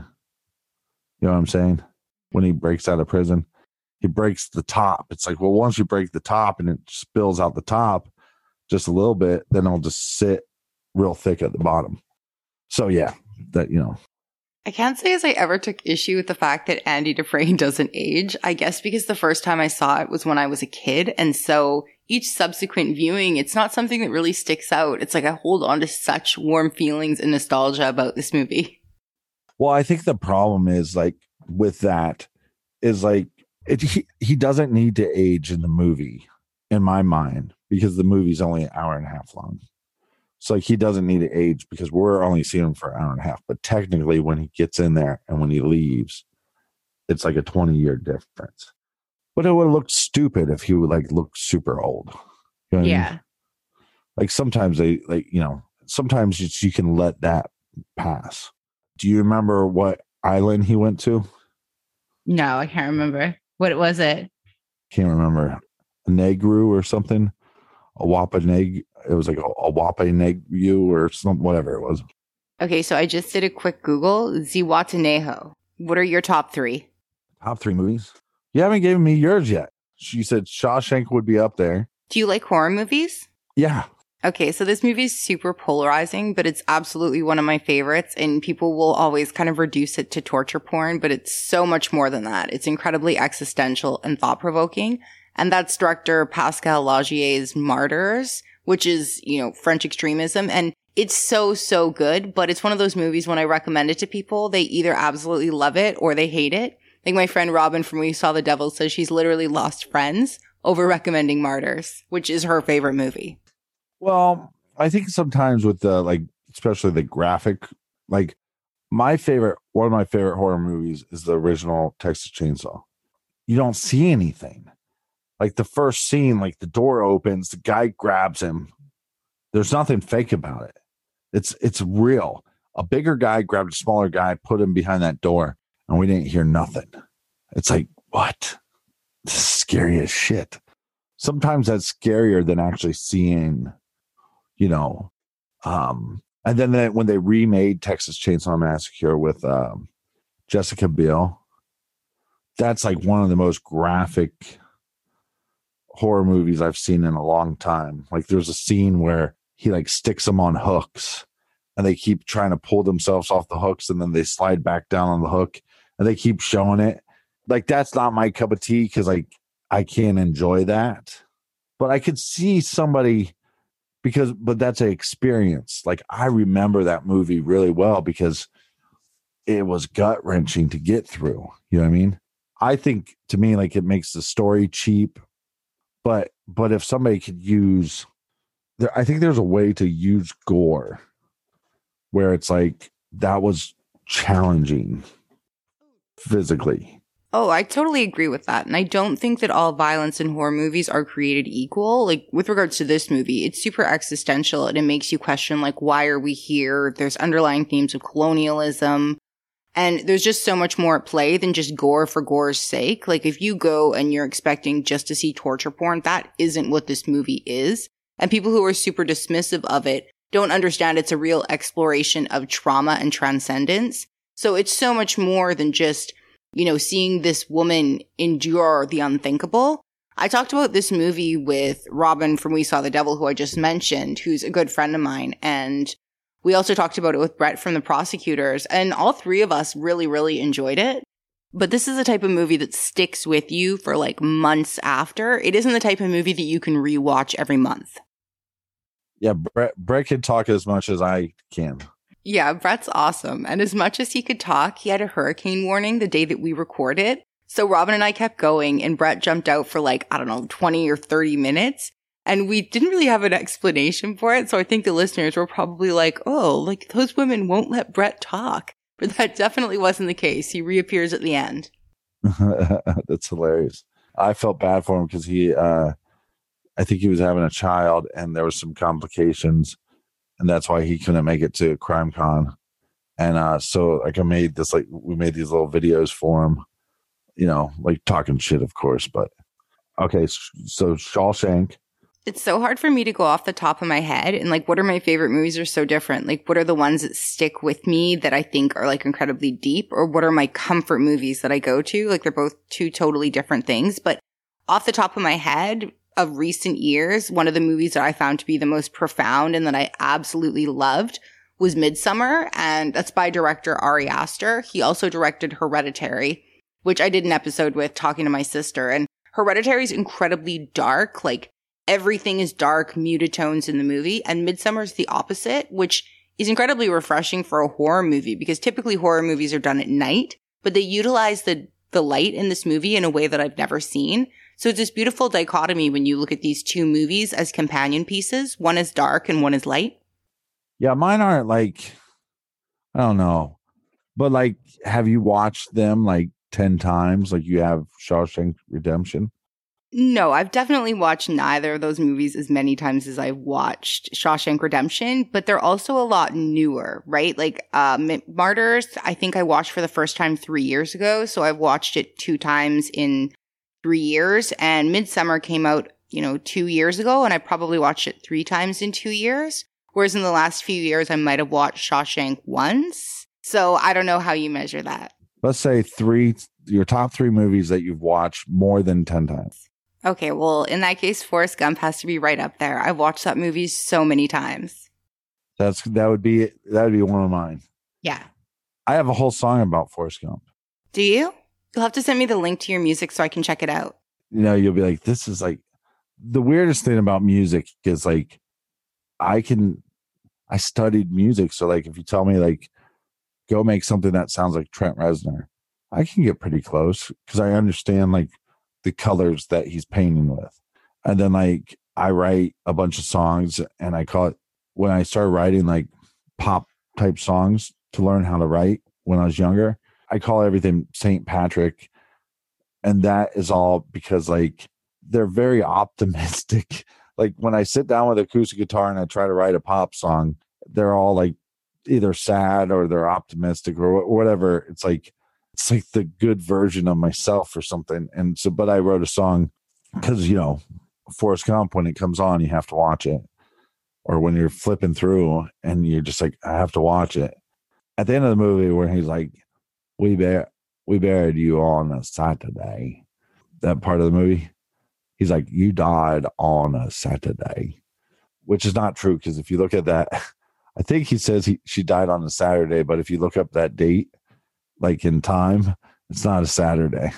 You know what I'm saying? When he breaks out of prison, he breaks the top. It's like, well, once you break the top and it spills out the top just a little bit, then it'll just sit real thick at the bottom. So yeah, that, you know. I can't say as I ever took issue with the fact that Andy Dufresne doesn't age. I guess because the first time I saw it was when I was a kid. And so each subsequent viewing, it's not something that really sticks out. It's like I hold on to such warm feelings and nostalgia about this movie. Well, I think the problem is like with that is like it, he, he doesn't need to age in the movie in my mind because the movie's only an hour and a half long. So like he doesn't need to age because we're only seeing him for an hour and a half. But technically when he gets in there and when he leaves, it's like a twenty year difference. But it would look stupid if he would like look super old. You know what Yeah. I mean? Like sometimes they like, you know, sometimes it's, you can let that pass. Do you remember what island he went to? No, I can't remember. What was it? Can't remember. Negru or something. A Wapa Neg. It was like a, a Wapa Negru or something, whatever it was. Okay, so I just did a quick Google. Zihuatanejo. What are your top three? Top three movies? You haven't given me yours yet. She said Shawshank would be up there. Do you like horror movies? Yeah. Okay, so this movie is super polarizing, but it's absolutely one of my favorites, and people will always kind of reduce it to torture porn, but it's so much more than that. It's incredibly existential and thought-provoking, and that's director Pascal Laugier's Martyrs, which is, you know, French extremism, and it's so, so good, but it's one of those movies when I recommend it to people, they either absolutely love it or they hate it. Like my friend Robin from We Saw the Devil says she's literally lost friends over recommending Martyrs, which is her favorite movie. Well, I think sometimes with the, like, especially the graphic, like my favorite, one of my favorite horror movies is the original Texas Chainsaw. You don't see anything. Like the first scene, like the door opens, the guy grabs him. There's nothing fake about it. It's, it's real. A bigger guy grabbed a smaller guy, put him behind that door, and we didn't hear nothing. It's like, what? This is scary as shit. Sometimes that's scarier than actually seeing, you know, um, and then they, when they remade Texas Chainsaw Massacre with um, Jessica Biel, that's like one of the most graphic horror movies I've seen in a long time. Like there's a scene where he like sticks them on hooks and they keep trying to pull themselves off the hooks and then they slide back down on the hook and they keep showing it. Like that's not my cup of tea because like I can't enjoy that. But I could see somebody because, but that's an experience. Like I remember that movie really well because it was gut wrenching to get through. You know what I mean? I think to me, like it makes the story cheap, but, but if somebody could use there, I think there's a way to use gore where it's like, that was challenging physically. Oh, I totally agree with that. And I don't think that all violence in horror movies are created equal. Like with regards to this movie, it's super existential and it makes you question like, why are we here? There's underlying themes of colonialism and there's just so much more at play than just gore for gore's sake. Like if you go and you're expecting just to see torture porn, that isn't what this movie is. And people who are super dismissive of it don't understand it's a real exploration of trauma and transcendence. So it's so much more than just, you know, seeing this woman endure the unthinkable. I talked about this movie with Robin from We Saw the Devil, who I just mentioned, who's a good friend of mine. And we also talked about it with Brett from The Prosecutors. And all three of us really, really enjoyed it. But this is the type of movie that sticks with you for like months after. It isn't the type of movie that you can rewatch every month. Yeah, Brett, Brett can talk as much as I can. Yeah, Brett's awesome. And as much as he could talk, he had a hurricane warning the day that we recorded. So Robin and I kept going and Brett jumped out for like, I don't know, twenty or thirty minutes. And we didn't really have an explanation for it. So I think the listeners were probably like, oh, like those women won't let Brett talk. But that definitely wasn't the case. He reappears at the end. That's hilarious. I felt bad for him because he, uh, I think he was having a child and there was some complications. And that's why he couldn't make it to CrimeCon. And uh, so like I made this, like we made these little videos for him, you know, like talking shit, of course. But okay, so Shawshank. It's so hard for me to go off the top of my head. And like, what are my favorite movies are so different? Like, what are the ones that stick with me that I think are like incredibly deep? Or what are my comfort movies that I go to? Like, they're both two totally different things. But off the top of my head of recent years, one of the movies that I found to be the most profound and that I absolutely loved was Midsommar. And that's by director Ari Aster. He also directed Hereditary, which I did an episode with talking to my sister. And Hereditary is incredibly dark. Like, everything is dark, muted tones in the movie. And Midsommar is the opposite, which is incredibly refreshing for a horror movie because typically horror movies are done at night, but they utilize the, the light in this movie in a way that I've never seen. So it's this beautiful dichotomy when you look at these two movies as companion pieces. One is dark and one is light. Yeah, mine aren't like, I don't know, but like, have you watched them like ten times? Like you have Shawshank Redemption? No, I've definitely watched neither of those movies as many times as I've watched Shawshank Redemption, but they're also a lot newer, right? Like, uh, Martyrs, I think I watched for the first time three years ago. So I've watched it two times in three years. And Midsommar came out, you know, two years ago, and I probably watched it three times in two years. Whereas in the last few years, I might have watched Shawshank once. So I don't know how you measure that. Let's say three, your top three movies that you've watched more than ten times. Okay, well, in that case, Forrest Gump has to be right up there. I've watched that movie so many times. That's that would be that would be one of mine. Yeah. I have a whole song about Forrest Gump. Do you? You'll have to send me the link to your music so I can check it out. You know, you'll be like, this is like the weirdest thing about music is like I can I studied music. So like if you tell me like go make something that sounds like Trent Reznor, I can get pretty close because I understand like the colors that he's painting with. And then like I write a bunch of songs and I call it when I started writing like pop type songs to learn how to write when I was younger, I call everything Saint Patrick. And that is all because like they're very optimistic. Like when I sit down with acoustic guitar and I try to write a pop song, they're all like either sad or they're optimistic or whatever. It's like it's like the good version of myself or something. And so, but I wrote a song because, you know, Forrest Gump, when it comes on, you have to watch it. Or when you're flipping through and you're just like, I have to watch it. At the end of the movie where he's like, we, bur- we buried you on a Saturday. That part of the movie, he's like, you died on a Saturday, which is not true. Because if you look at that, I think he says he, she died on a Saturday. But if you look up that date, like in time, it's not a Saturday.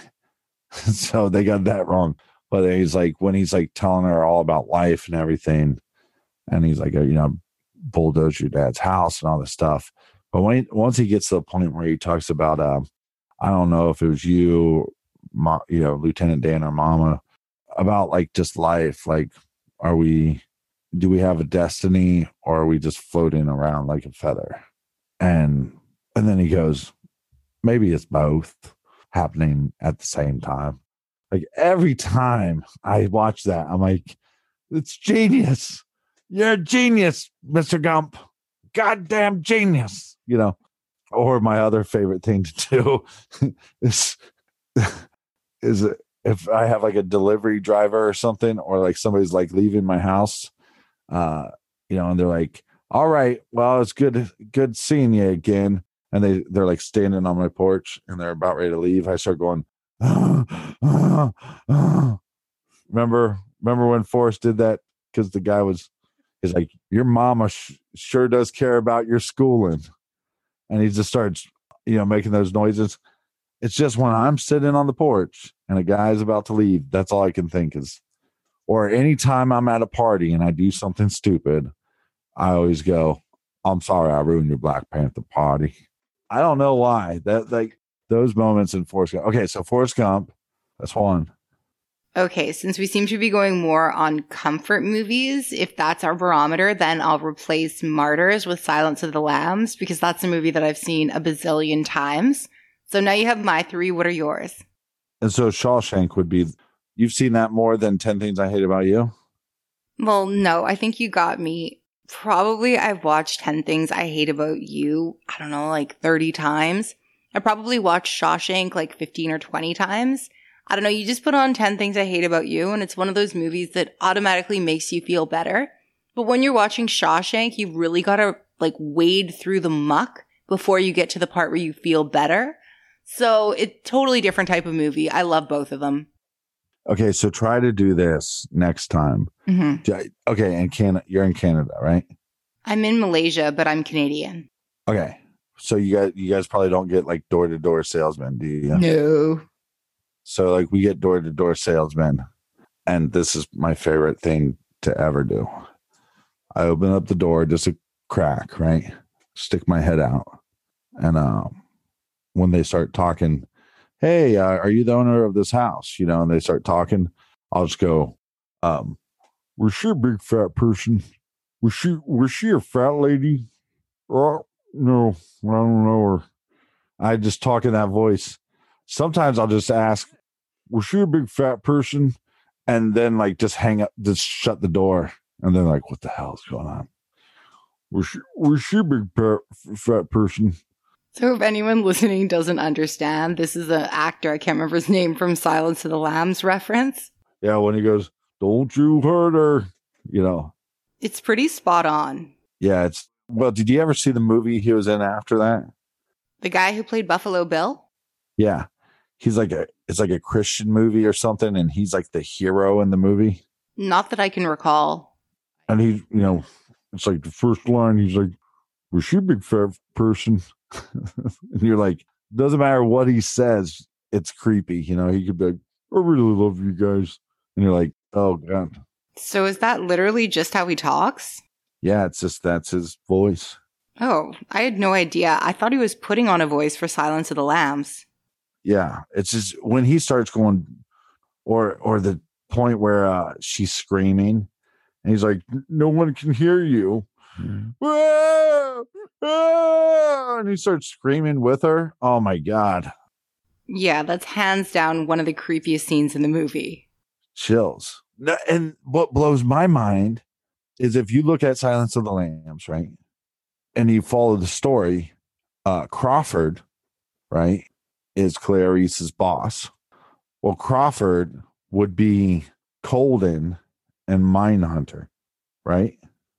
So they got that wrong. But he's like, when he's like telling her all about life and everything, and he's like, you know, bulldoze your dad's house and all this stuff. But when he, once he gets to the point where he talks about, uh, I don't know if it was you, Ma, you know, Lieutenant Dan or Mama, about like just life. Like, are we, do we have a destiny or are we just floating around like a feather? And, and then he goes, maybe it's both happening at the same time. Like every time I watch that, I'm like, it's genius. You're a genius, Mister Gump. Goddamn genius. You know, or my other favorite thing to do is, is if I have like a delivery driver or something, or like somebody's like leaving my house, uh, you know, and they're like, all right, well, it's good, good seeing you again. And they, they're like standing on my porch and they're about ready to leave. I start going, ah, ah, ah. remember, remember when Forrest did that? Because the guy was, he's like, your mama sh- sure does care about your schooling. And he just starts, you know, making those noises. It's just when I'm sitting on the porch and a guy's about to leave, that's all I can think is, or anytime I'm at a party and I do something stupid, I always go, I'm sorry I ruined your Black Panther party. I don't know why. That like those moments in Forrest Gump. Okay, so Forrest Gump, that's one. Okay, since we seem to be going more on comfort movies, if that's our barometer, then I'll replace Martyrs with Silence of the Lambs, because that's a movie that I've seen a bazillion times. So now you have my three. What are yours? And so Shawshank would be, you've seen that more than ten Things I Hate About You? Well, no, I think you got me. Probably I've watched ten Things I Hate About You, I don't know, like thirty times. I probably watched Shawshank like fifteen or twenty times. I don't know, you just put on ten Things I Hate About You, and it's one of those movies that automatically makes you feel better. But when you're watching Shawshank, you really gotta like wade through the muck before you get to the part where you feel better. So it's totally different type of movie. I love both of them. Okay, so try to do this next time. Mm-hmm. Okay, and Canada, you're in Canada, right? I'm in Malaysia, but I'm Canadian. Okay, so you guys, you guys probably don't get like door to door salesmen, do you? No. So like we get door to door salesmen, and this is my favorite thing to ever do. I open up the door, just a crack, right? Stick my head out, and um, when they start talking, hey, uh, are you the owner of this house? You know, and they start talking, I'll just go, um, was she a big fat person? Was she was she a fat lady? Oh no, I don't know her. I just talk in that voice. Sometimes I'll just ask, was she a big fat person? And then like just hang up, just shut the door. And then like, what the hell is going on? Was she, was she a big fat, fat person? So if anyone listening doesn't understand, this is an actor, I can't remember his name, from Silence of the Lambs reference. Yeah, when he goes, don't you hurt her, you know. It's pretty spot on. Yeah, it's, well, did you ever see the movie he was in after that? The guy who played Buffalo Bill? Yeah. He's like a, it's like a Christian movie or something, and he's like the hero in the movie. Not that I can recall. And he, you know, it's like the first line, he's like, was she a big fat person? And you're like, doesn't matter what he says, it's creepy. You know, he could be like, I really love you guys. And you're like, oh, God. So is that literally just how he talks? Yeah, it's just, that's his voice. Oh, I had no idea. I thought he was putting on a voice for Silence of the Lambs. Yeah, it's just when he starts going, or or the point where uh, she's screaming, and he's like, no one can hear you. Mm. Ah, ah, and he starts screaming with her. Oh, my God. Yeah, that's hands down one of the creepiest scenes in the movie. Chills. No, and what blows my mind is if you look at Silence of the Lambs, right, and you follow the story, uh, Crawford, right, is Clarice's boss. Well, Crawford would be Colden and Mindhunter, right?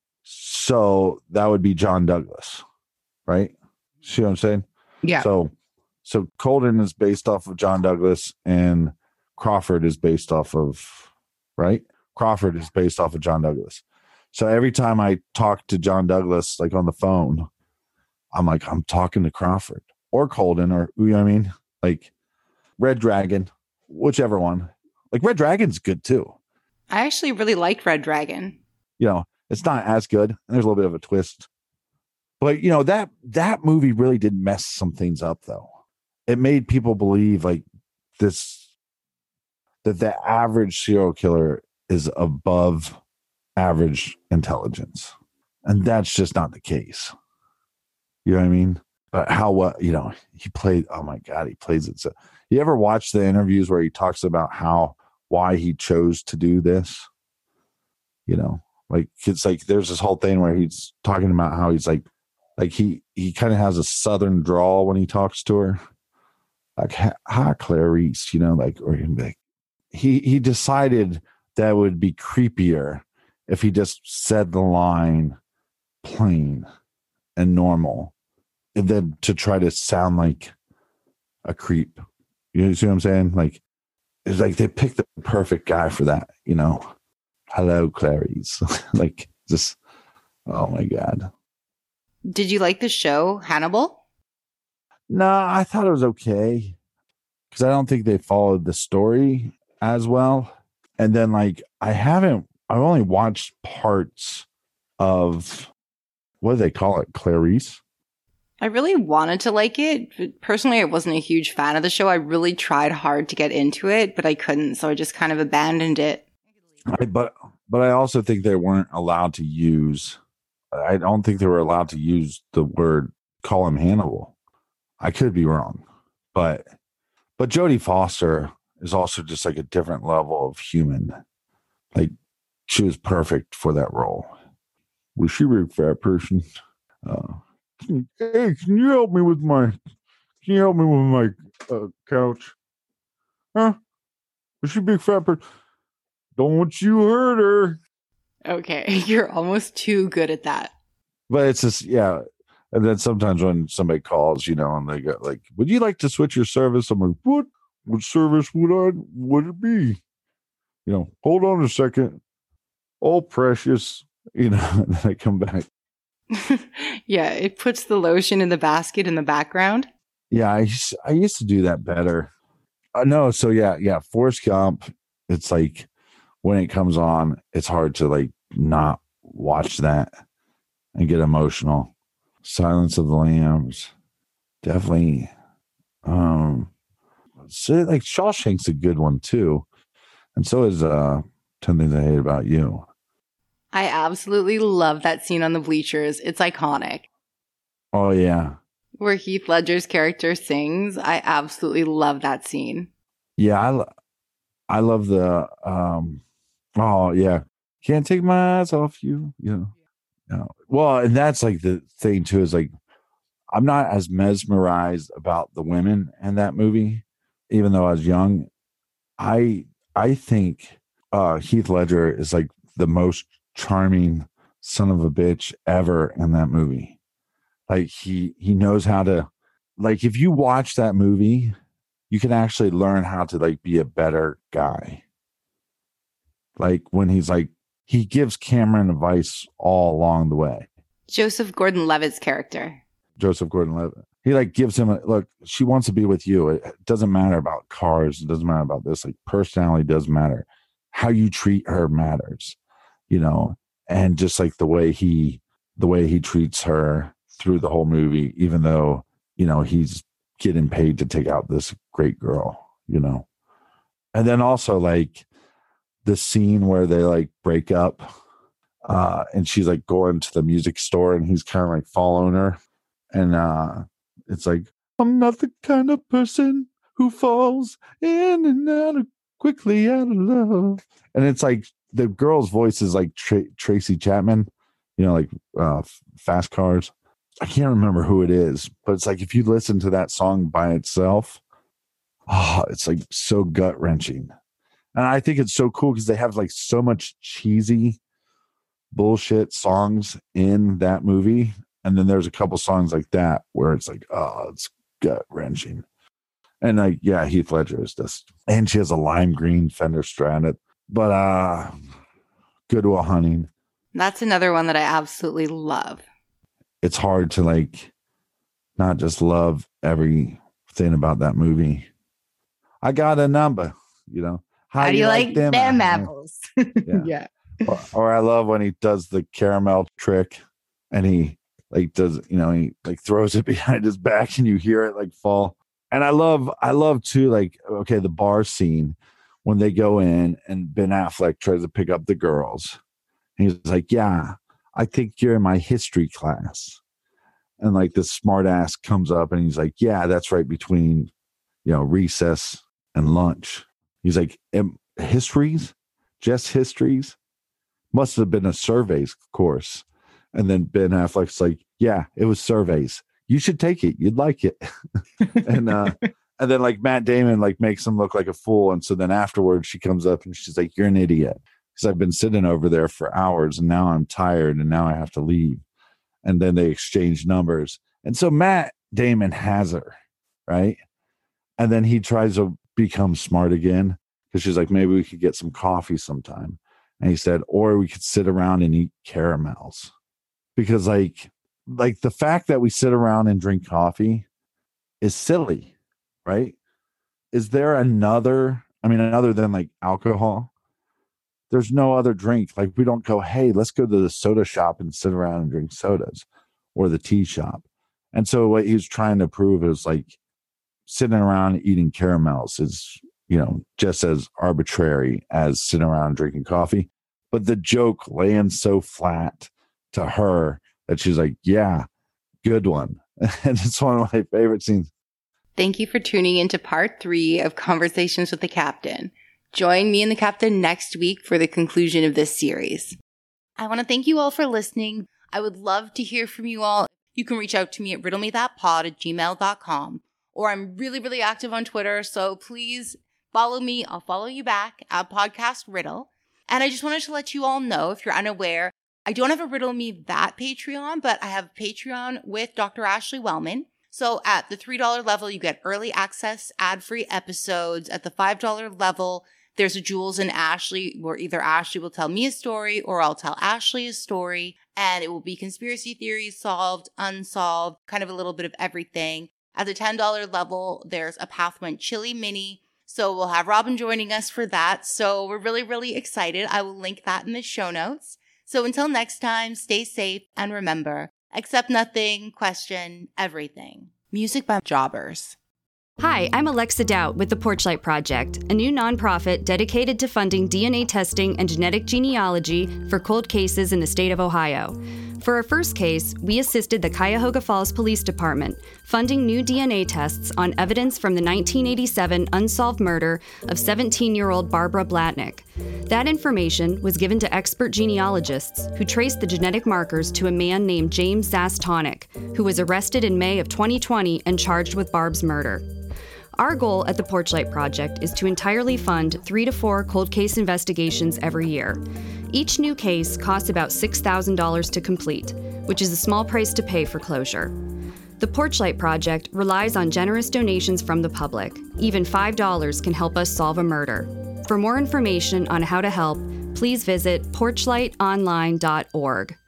So that would be John Douglas, right? See what I'm saying? Yeah. So, so Colden is based off of John Douglas, and Crawford is based off of, right? Crawford is based off of John Douglas. So every time I talk to John Douglas, like on the phone, I'm like, I'm talking to Crawford or Colden, or, you know what I mean? Like Red Dragon, whichever one. Like Red Dragon's good too. I actually really liked Red Dragon. You know, it's not as good. And there's a little bit of a twist. But, you know, that that movie really did mess some things up, though. It made people believe like this, that the average serial killer is above average intelligence. And that's just not the case. You know what I mean? But how, what, you know, he played, oh my God, he plays it. So you ever watch the interviews where he talks about how, why he chose to do this? You know, like, it's like, there's this whole thing where he's talking about how he's like, like he, he kind of has a Southern drawl when he talks to her. Like, hi, Clarice, you know, like, or he'd be like, he, he decided that it would be creepier if he just said the line plain and normal, and then to try to sound like a creep. You see what I'm saying? Like, it's like they picked the perfect guy for that, you know? Hello, Clarice. Like, just, oh my God. Did you like the show, Hannibal? No, I thought it was okay. Because I don't think they followed the story as well. And then, like, I haven't, I've only watched parts of, what do they call it? Clarice? I really wanted to like it. But personally, I wasn't a huge fan of the show. I really tried hard to get into it, but I couldn't. So I just kind of abandoned it. I, but but I also think they weren't allowed to use. I don't think they were allowed to use the word call him Hannibal. I could be wrong, but but Jodie Foster is also just like a different level of human. Like she was perfect for that role. Was she a big fat person? Uh, hey, can you help me with my? Can you help me with my uh, couch? Huh? Was she a big fat person? Don't you hurt her. Okay, you're almost too good at that. But it's just, yeah. And then sometimes when somebody calls, you know, and they go like, would you like to switch your service? I'm like, what? What service would I, would it be? You know, hold on a second. Oh, precious. You know, and then I come back. Yeah, it puts the lotion in the basket in the background. Yeah, I used, I used to do that better. Uh, no, so yeah, yeah. Forrest Gump, it's like, when it comes on, it's hard to like not watch that and get emotional. Silence of the Lambs, definitely. Um, so like Shawshank's a good one too, and so is uh, ten Things I Hate About You. I absolutely love that scene on the bleachers. It's iconic. Oh yeah, where Heath Ledger's character sings. I absolutely love that scene. Yeah, I, lo- I love the. Um, oh yeah, can't take my eyes off you. You know. No. Well, and that's like the thing too, is like I'm not as mesmerized about the women in that movie, even though I was young. I I think uh, Heath Ledger is like the most charming son of a bitch ever in that movie. Like he he knows how to, like if you watch that movie, you can actually learn how to like be a better guy. Like when he's like, he gives Cameron advice all along the way. Joseph Gordon-Levitt's character. Joseph Gordon-Levitt. He like gives him a look. She wants to be with you. It doesn't matter about cars. It doesn't matter about this. Like personality does matter. How you treat her matters, you know. And just like the way he, the way he treats her through the whole movie, even though you know he's getting paid to take out this great girl, you know. And then also like the scene where they like break up, uh, and she's like going to the music store, and he's kind of like following her, and uh, it's like, I'm not the kind of person who falls in and out of quickly out of love. And it's like the girl's voice is like Tra- Tracy Chapman, you know, like uh, Fast Cars. I can't remember who it is, but it's like if you listen to that song by itself, oh, it's like so gut wrenching. And I think it's so cool because they have like so much cheesy bullshit songs in that movie. And then there's a couple songs like that where it's like, oh, it's gut wrenching. And like, yeah, Heath Ledger is just, and she has a lime green Fender Strat. But uh, Good Will Hunting. That's another one that I absolutely love. It's hard to like not just love everything about that movie. I got a number, you know. How, How do you like, like them, them apples? Yeah. Yeah. Or, or I love when he does the caramel trick and he like does, you know, he like throws it behind his back and you hear it like fall. And I love, I love too, like, okay, the bar scene when they go in and Ben Affleck tries to pick up the girls. And he's like, yeah, I think you're in my history class. And like this smart ass comes up and he's like, yeah, that's right between, you know, recess and lunch. He's like, histories, just histories, must have been a surveys course. And then Ben Affleck's like, yeah, it was surveys. You should take it. You'd like it. and uh, and then like Matt Damon like makes him look like a fool. And so then afterwards she comes up and she's like, you're an idiot. Because I've been sitting over there for hours and now I'm tired and now I have to leave. And then they exchange numbers. And so Matt Damon has her, right? And then he tries to become smart again because she's like, maybe we could get some coffee sometime. And he said, or we could sit around and eat caramels. Because like, like the fact that we sit around and drink coffee is silly, right? Is there another, I mean, other than like alcohol, there's no other drink. Like we don't go, hey, let's go to the soda shop and sit around and drink sodas, or the tea shop. And so what he was trying to prove is like sitting around eating caramels is, you know, just as arbitrary as sitting around drinking coffee. But the joke lands so flat to her that she's like, yeah, good one. And it's one of my favorite scenes. Thank you for tuning into part three of Conversations with the Captain. Join me and the Captain next week for the conclusion of this series. I want to thank you all for listening. I would love to hear from you all. You can reach out to me at riddlemethatpod at gmail dot com, or I'm really, really active on Twitter, so please follow me. I'll follow you back at Podcast Riddle. And I just wanted to let you all know, if you're unaware, I don't have a Riddle Me That Patreon, but I have Patreon with Doctor Ashley Wellman. So at the three dollars level, you get early access, ad-free episodes. At the five dollars level, there's a Jules and Ashley, where either Ashley will tell me a story or I'll tell Ashley a story. And it will be conspiracy theories solved, unsolved, kind of a little bit of everything. At the ten dollars level, there's a Path Went Chili mini. So we'll have Robin joining us for that. So we're really, really excited. I will link that in the show notes. So until next time, stay safe and remember, accept nothing, question everything. Music by Jobbers. Hi, I'm Alexa Doubt with the Porchlight Project, a new nonprofit dedicated to funding D N A testing and genetic genealogy for cold cases in the state of Ohio. For our first case, we assisted the Cuyahoga Falls Police Department, funding new D N A tests on evidence from the nineteen eighty-seven unsolved murder of seventeen-year-old Barbara Blatnick. That information was given to expert genealogists who traced the genetic markers to a man named James Zastonic, who was arrested in May of twenty twenty and charged with Barb's murder. Our goal at the Porchlight Project is to entirely fund three to four cold case investigations every year. Each new case costs about six thousand dollars to complete, which is a small price to pay for closure. The Porchlight Project relies on generous donations from the public. Even five dollars can help us solve a murder. For more information on how to help, please visit porchlight online dot org.